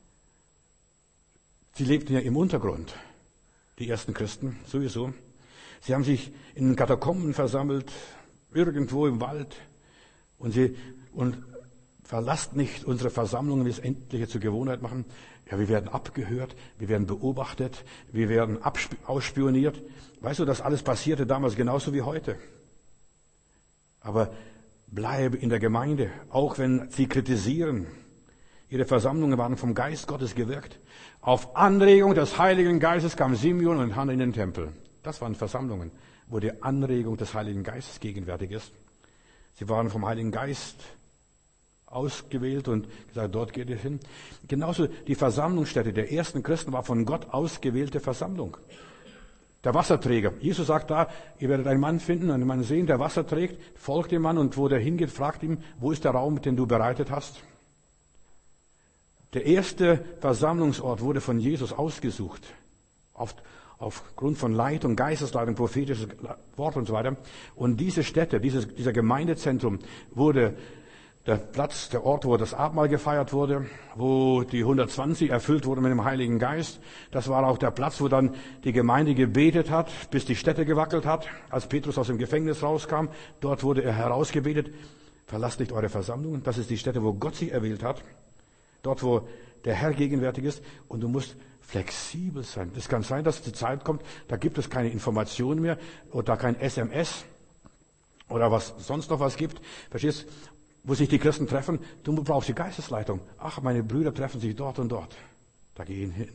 Sie lebten ja im Untergrund, die ersten Christen sowieso. Sie haben sich in den Katakomben versammelt, irgendwo im Wald. Und sie, und verlasst nicht unsere Versammlungen, wie es endliche zur Gewohnheit machen. Ja, wir werden abgehört, wir werden beobachtet, wir werden ausspioniert. Weißt du, das alles passierte damals genauso wie heute. Aber bleibe in der Gemeinde, auch wenn sie kritisieren. Ihre Versammlungen waren vom Geist Gottes gewirkt. Auf Anregung des Heiligen Geistes kam Simeon und Hannah in den Tempel. Das waren Versammlungen, wo die Anregung des Heiligen Geistes gegenwärtig ist. Sie waren vom Heiligen Geist ausgewählt und gesagt, dort geht ihr hin. Genauso die Versammlungsstätte der ersten Christen war von Gott ausgewählte Versammlung. Der Wasserträger. Jesus sagt da, ihr werdet einen Mann finden, einen Mann sehen, der Wasser trägt, folgt dem Mann und wo der hingeht, fragt ihm, wo ist der Raum, den du bereitet hast? Der erste Versammlungsort wurde von Jesus ausgesucht. Auf, aufgrund von Leitung, Geistesleitung, prophetisches Wort und so weiter. Und diese Stätte, dieses, dieser Gemeindezentrum wurde der Platz, der Ort, wo das Abendmahl gefeiert wurde, wo die hundertzwanzig erfüllt wurden mit dem Heiligen Geist. Das war auch der Platz, wo dann die Gemeinde gebetet hat, bis die Stätte gewackelt hat. Als Petrus aus dem Gefängnis rauskam, dort wurde er herausgebetet. Verlasst nicht eure Versammlungen. Das ist die Stätte, wo Gott sie erwählt hat. Dort, wo der Herr gegenwärtig ist. Und du musst flexibel sein. Es kann sein, dass die Zeit kommt, da gibt es keine Informationen mehr oder kein S M S oder was sonst noch was gibt. Verstehst? Wo sich die Christen treffen, du brauchst die Geistesleitung. Ach, meine Brüder treffen sich dort und dort. Da gehen hin.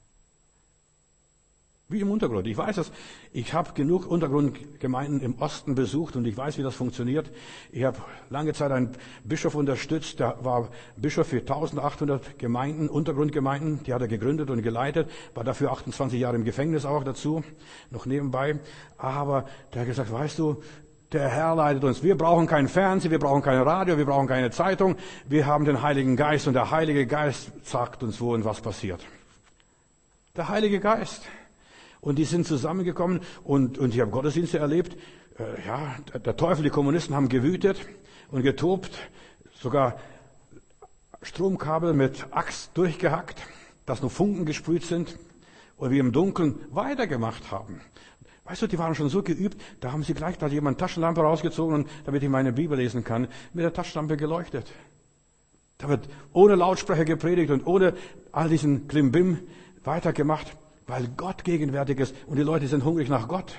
Wie im Untergrund. Ich weiß es. Ich habe genug Untergrundgemeinden im Osten besucht und ich weiß, wie das funktioniert. Ich habe lange Zeit einen Bischof unterstützt. Der war Bischof für eintausendachthundert Gemeinden, Untergrundgemeinden. Die hat er gegründet und geleitet. War dafür achtundzwanzig Jahre im Gefängnis auch dazu. Noch nebenbei. Aber der hat gesagt, weißt du, der Herr leitet uns. Wir brauchen kein Fernsehen, wir brauchen kein Radio, wir brauchen keine Zeitung. Wir haben den Heiligen Geist und der Heilige Geist sagt uns, wo und was passiert. Der Heilige Geist. Und die sind zusammengekommen und, und ich habe Gottesdienste erlebt. Äh, ja, der Teufel, die Kommunisten haben gewütet und getobt. Sogar Stromkabel mit Axt durchgehackt, dass nur Funken gesprüht sind und wir im Dunkeln weitergemacht haben. Weißt du, die waren schon so geübt, da haben sie gleich, da hat jemand Taschenlampe rausgezogen und damit ich meine Bibel lesen kann, mit der Taschenlampe geleuchtet. Da wird ohne Lautsprecher gepredigt und ohne all diesen Klimbim weitergemacht, weil Gott gegenwärtig ist und die Leute sind hungrig nach Gott.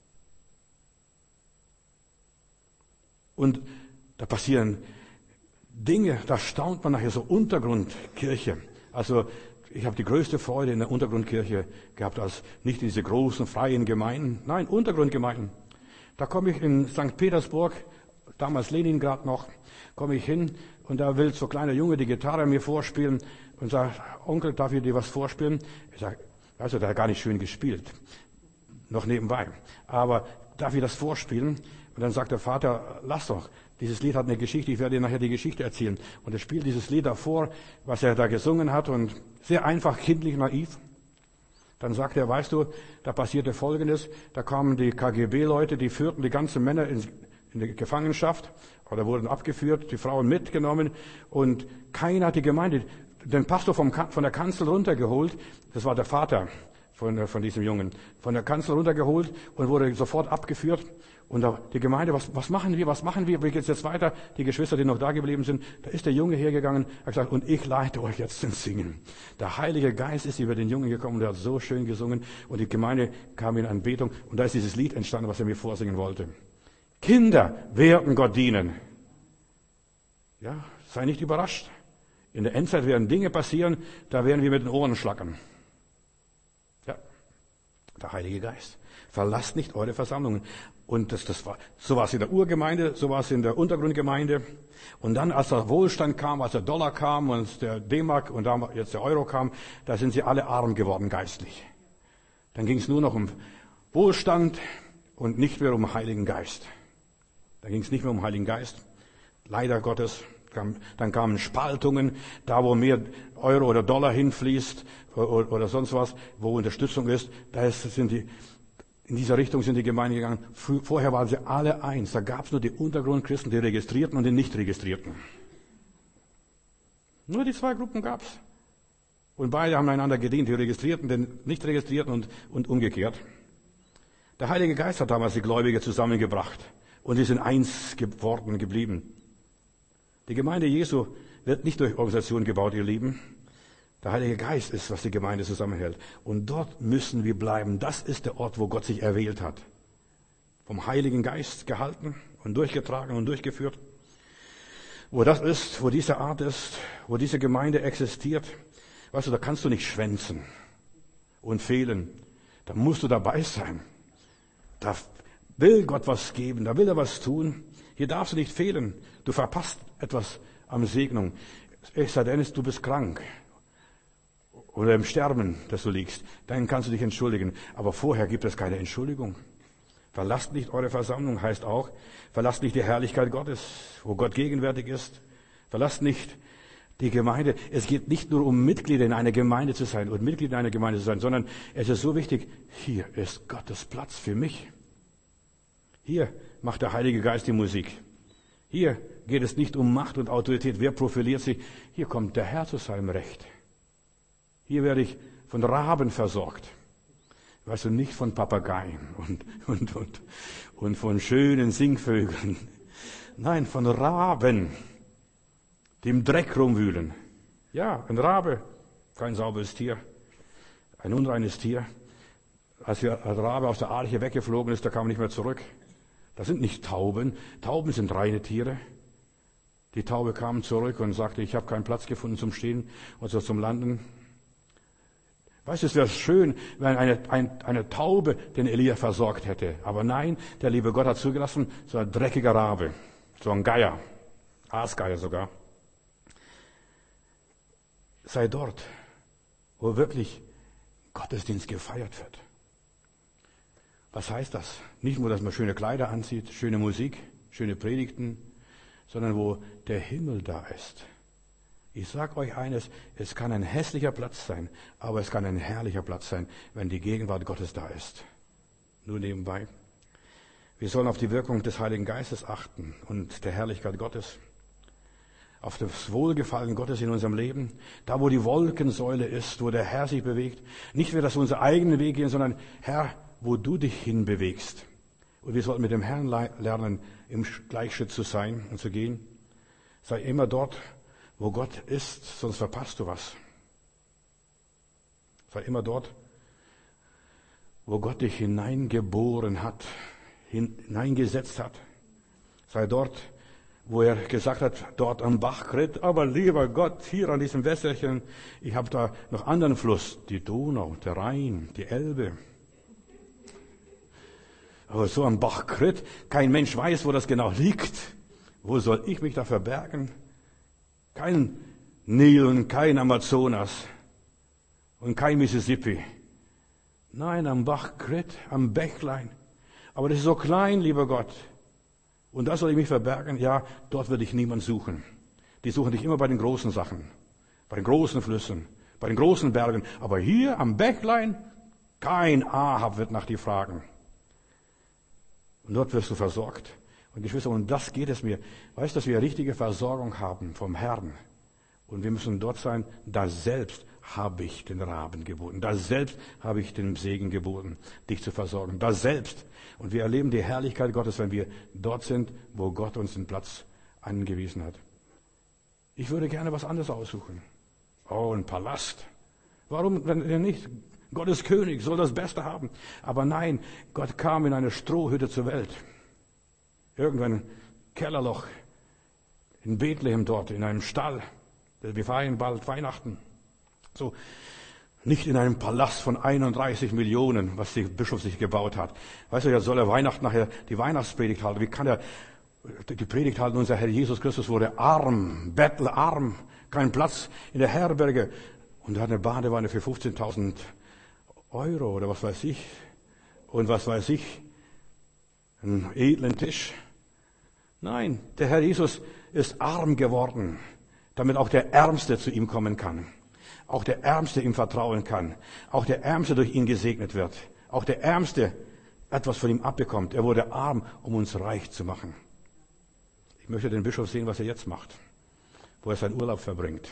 Und da passieren Dinge, da staunt man nachher, so Untergrundkirche. Also ich habe die größte Freude in der Untergrundkirche gehabt, als nicht diese großen freien Gemeinden, nein, Untergrundgemeinden. Da komme ich in Sankt Petersburg, damals Leningrad noch, komme ich hin und da will so ein kleiner Junge die Gitarre mir vorspielen und sagt, Onkel, darf ich dir was vorspielen? Ich sage, also der hat gar nicht schön gespielt, noch nebenbei, aber darf ich das vorspielen? Und dann sagt der Vater, lass doch, dieses Lied hat eine Geschichte, ich werde dir nachher die Geschichte erzählen. Und er spielt dieses Lied davor, was er da gesungen hat und sehr einfach, kindlich, naiv. Dann sagt er, weißt du, da passierte Folgendes, da kamen die K G B-Leute, die führten die ganzen Männer in, in die Gefangenschaft oder wurden abgeführt, die Frauen mitgenommen und keiner hat die Gemeinde, den Pastor vom, von der Kanzel runtergeholt, das war der Vater von, von diesem Jungen, von der Kanzel runtergeholt und wurde sofort abgeführt. Und da, die Gemeinde, was, was machen wir, was machen wir, wie geht's jetzt weiter? Die Geschwister, die noch da geblieben sind, da ist der Junge hergegangen, hat gesagt, und ich leite euch jetzt ins Singen. Der Heilige Geist ist über den Jungen gekommen und er hat so schön gesungen und die Gemeinde kam in Anbetung und da ist dieses Lied entstanden, was er mir vorsingen wollte. Kinder werden Gott dienen. Ja, sei nicht überrascht. In der Endzeit werden Dinge passieren, da werden wir mit den Ohren schlackern. Ja, der Heilige Geist. Verlasst nicht eure Versammlungen. Und das, das war, so war es in der Urgemeinde, so war es in der Untergrundgemeinde. Und dann, als der Wohlstand kam, als der Dollar kam und der D-Mark und dann jetzt der Euro kam, da sind sie alle arm geworden geistlich. Dann ging es nur noch um Wohlstand und nicht mehr um Heiligen Geist. Da ging es nicht mehr um Heiligen Geist. Leider Gottes. Dann kamen Spaltungen, da wo mehr Euro oder Dollar hinfließt oder, oder sonst was, wo Unterstützung ist, da ist, sind die, in dieser Richtung sind die Gemeinden gegangen. Vorher waren sie alle eins. Da gab es nur die Untergrundchristen, die Registrierten und die Nicht-Registrierten. Nur die zwei Gruppen gab es. Und beide haben einander gedient, die Registrierten, die Nicht-Registrierten und, und umgekehrt. Der Heilige Geist hat damals die Gläubigen zusammengebracht und sie sind eins geworden geblieben. Die Gemeinde Jesu wird nicht durch Organisation gebaut, ihr Lieben. Der Heilige Geist ist, was die Gemeinde zusammenhält. Und dort müssen wir bleiben. Das ist der Ort, wo Gott sich erwählt hat. Vom Heiligen Geist gehalten und durchgetragen und durchgeführt. Wo das ist, wo diese Art ist, wo diese Gemeinde existiert, weißt du, da kannst du nicht schwänzen und fehlen. Da musst du dabei sein. Da will Gott was geben, da will er was tun. Hier darfst du nicht fehlen. Du verpasst etwas am Segnung. Es sei denn, du bist krank oder im Sterben, dass du liegst. Dann kannst du dich entschuldigen. Aber vorher gibt es keine Entschuldigung. Verlasst nicht eure Versammlung, heißt auch, verlasst nicht die Herrlichkeit Gottes, wo Gott gegenwärtig ist. Verlasst nicht die Gemeinde. Es geht nicht nur um Mitglieder in einer Gemeinde zu sein und Mitglied in einer Gemeinde zu sein, sondern es ist so wichtig, hier ist Gottes Platz für mich. Hier macht der Heilige Geist die Musik. Hier geht es nicht um Macht und Autorität. Wer profiliert sich? Hier kommt der Herr zu seinem Recht. Hier werde ich von Raben versorgt. Weißt du, nicht von Papageien und, und, und, und von schönen Singvögeln. Nein, von Raben, die im Dreck rumwühlen. Ja, ein Rabe, kein sauberes Tier, ein unreines Tier. Als der Rabe aus der Arche weggeflogen ist, da kam er nicht mehr zurück. Das sind nicht Tauben. Tauben sind reine Tiere. Die Taube kam zurück und sagte, ich habe keinen Platz gefunden zum Stehen und so zum Landen. Weißt du, es wäre schön, wenn eine, ein, eine Taube den Elia versorgt hätte. Aber nein, der liebe Gott hat zugelassen, so ein dreckiger Rabe, so ein Geier, Aasgeier sogar. Sei dort, wo wirklich Gottesdienst gefeiert wird. Was heißt das? Nicht nur, dass man schöne Kleider anzieht, schöne Musik, schöne Predigten, sondern wo der Himmel da ist. Ich sage euch eines, es kann ein hässlicher Platz sein, aber es kann ein herrlicher Platz sein, wenn die Gegenwart Gottes da ist. Nur nebenbei. Wir sollen auf die Wirkung des Heiligen Geistes achten und der Herrlichkeit Gottes. auf das Wohlgefallen Gottes in unserem Leben, da wo die Wolkensäule ist, wo der Herr sich bewegt. Nicht mehr, dass wir unsere eigenen Wege gehen, sondern Herr, wo du dich hinbewegst. Und wir sollten mit dem Herrn lernen, im Gleichschritt zu sein und zu gehen. Sei immer dort, wo Gott ist, sonst verpasst du was. Sei immer dort, wo Gott dich hineingeboren hat, hineingesetzt hat. Sei dort, wo er gesagt hat, dort am Bachkrit, aber lieber Gott, hier an diesem Wässerchen, ich habe da noch anderen Fluss, die Donau, der Rhein, die Elbe. Aber so am Bachkrit, kein Mensch weiß, wo das genau liegt. Wo soll ich mich da verbergen? Kein Nil und kein Amazonas und kein Mississippi. Nein, am Bachkrit, am Bächlein. Aber das ist so klein, lieber Gott. Und da soll ich mich verbergen? Ja, dort würde ich niemand suchen. Die suchen dich immer bei den großen Sachen, bei den großen Flüssen, bei den großen Bergen. Aber hier am Bächlein, kein Ahab wird nach dir fragen. Und dort wirst du versorgt. Und Geschwister, um das geht es mir. Weißt du, dass wir richtige Versorgung haben vom Herrn. Und wir müssen dort sein, da selbst habe ich den Raben geboten. Da selbst habe ich den Segen geboten, dich zu versorgen. Da selbst. Und wir erleben die Herrlichkeit Gottes, wenn wir dort sind, wo Gott uns den Platz angewiesen hat. Ich würde gerne was anderes aussuchen. Oh, ein Palast. Warum denn nicht? Gott ist König, soll das Beste haben. Aber nein, Gott kam in eine Strohhütte zur Welt. Irgendein Kellerloch in Bethlehem dort, in einem Stall. Wir feiern bald Weihnachten. So, nicht in einem Palast von einunddreißig Millionen, was der Bischof sich gebaut hat. Weißt du, ja, soll er Weihnachten nachher die Weihnachtspredigt halten? Wie kann er die Predigt halten? Unser Herr Jesus Christus wurde arm, bettelarm, kein Platz in der Herberge. Und er hat eine Badewanne für fünfzehntausend Euro oder was weiß ich. Und was weiß ich, einen edlen Tisch. Nein, der Herr Jesus ist arm geworden, damit auch der Ärmste zu ihm kommen kann. Auch der Ärmste ihm vertrauen kann. Auch der Ärmste durch ihn gesegnet wird. Auch der Ärmste etwas von ihm abbekommt. Er wurde arm, um uns reich zu machen. Ich möchte den Bischof sehen, was er jetzt macht. Wo er seinen Urlaub verbringt.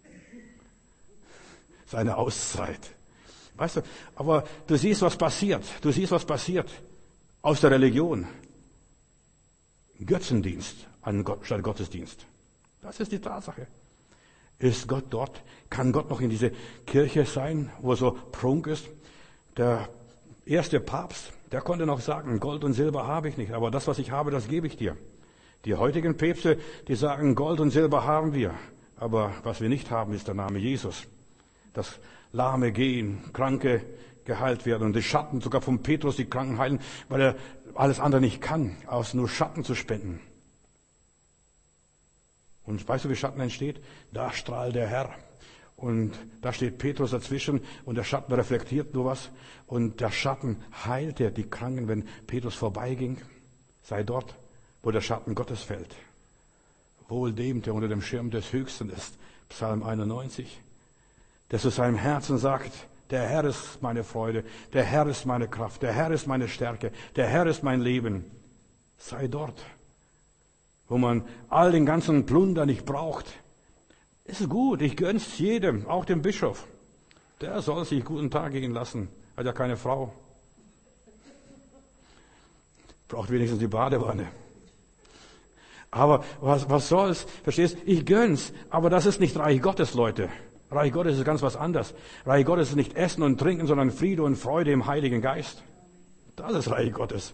Seine Auszeit. Weißt du, aber du siehst, was passiert. Du siehst, was passiert aus der Religion. Götzendienst an Gott, statt Gottesdienst. Das ist die Tatsache. Ist Gott dort? Kann Gott noch in diese Kirche sein, wo so Prunk ist? Der erste Papst, der konnte noch sagen, Gold und Silber habe ich nicht, aber das, was ich habe, das gebe ich dir. Die heutigen Päpste, die sagen, Gold und Silber haben wir, aber was wir nicht haben, ist der Name Jesus. Das Lahme gehen, Kranke geheilt werden und die Schatten, sogar von Petrus die Kranken heilen, weil er alles andere nicht kann, aus nur Schatten zu spenden. Und weißt du, wie Schatten entsteht? Da strahlt der Herr. Und da steht Petrus dazwischen und der Schatten reflektiert nur was. Und der Schatten heilte die Kranken, wenn Petrus vorbeiging. Sei dort, wo der Schatten Gottes fällt. Wohl dem, der unter dem Schirm des Höchsten ist. Psalm einundneunzig. Der zu seinem Herzen sagt, der Herr ist meine Freude, der Herr ist meine Kraft, der Herr ist meine Stärke, der Herr ist mein Leben. Sei dort, wo man all den ganzen Plunder nicht braucht. Ist gut, ich gönn's jedem, auch dem Bischof. Der soll sich guten Tag gehen lassen, hat ja keine Frau. Braucht wenigstens die Badewanne. Aber was, was soll's? Verstehst? Ich gönn's, aber das ist nicht Reich Gottes, Leute. Reich Gottes ist ganz was anderes. Reich Gottes ist nicht Essen und Trinken, sondern Friede und Freude im Heiligen Geist. Das ist Reich Gottes.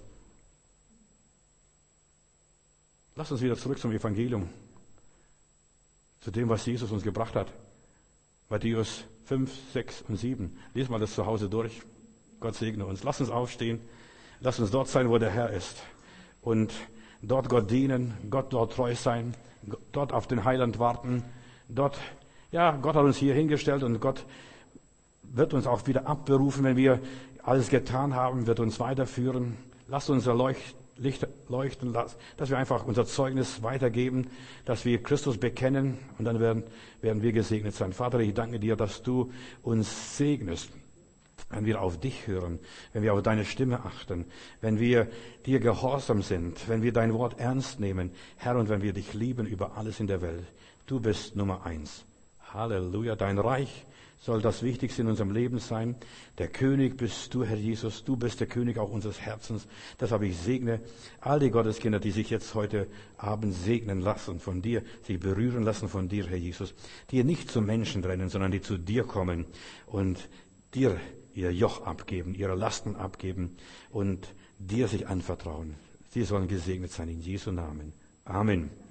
Lass uns wieder zurück zum Evangelium. Zu dem, was Jesus uns gebracht hat. Matthäus fünf, sechs und sieben. Lies mal das zu Hause durch. Gott segne uns. Lass uns aufstehen. Lass uns dort sein, wo der Herr ist. Und dort Gott dienen, Gott dort treu sein, dort auf den Heiland warten. Dort, ja, Gott hat uns hier hingestellt und Gott wird uns auch wieder abberufen, wenn wir alles getan haben, wird uns weiterführen. Lasst unser Leucht Licht leuchten lassen, dass wir einfach unser Zeugnis weitergeben, dass wir Christus bekennen und dann werden, werden wir gesegnet sein. Vater, ich danke dir, dass du uns segnest wenn wir auf dich hören, wenn wir auf deine Stimme achten, wenn wir dir gehorsam sind, wenn wir dein Wort ernst nehmen, Herr, und wenn wir dich lieben über alles in der Welt. Du bist Nummer eins. Halleluja, dein Reich soll das Wichtigste in unserem Leben sein. Der König bist du, Herr Jesus. Du bist der König auch unseres Herzens. Deshalb ich segne all die Gotteskinder, die sich jetzt heute Abend segnen lassen von dir, sich berühren lassen von dir, Herr Jesus, die nicht zu Menschen rennen, sondern die zu dir kommen und dir ihr Joch abgeben, ihre Lasten abgeben und dir sich anvertrauen. Sie sollen gesegnet sein in Jesu Namen. Amen.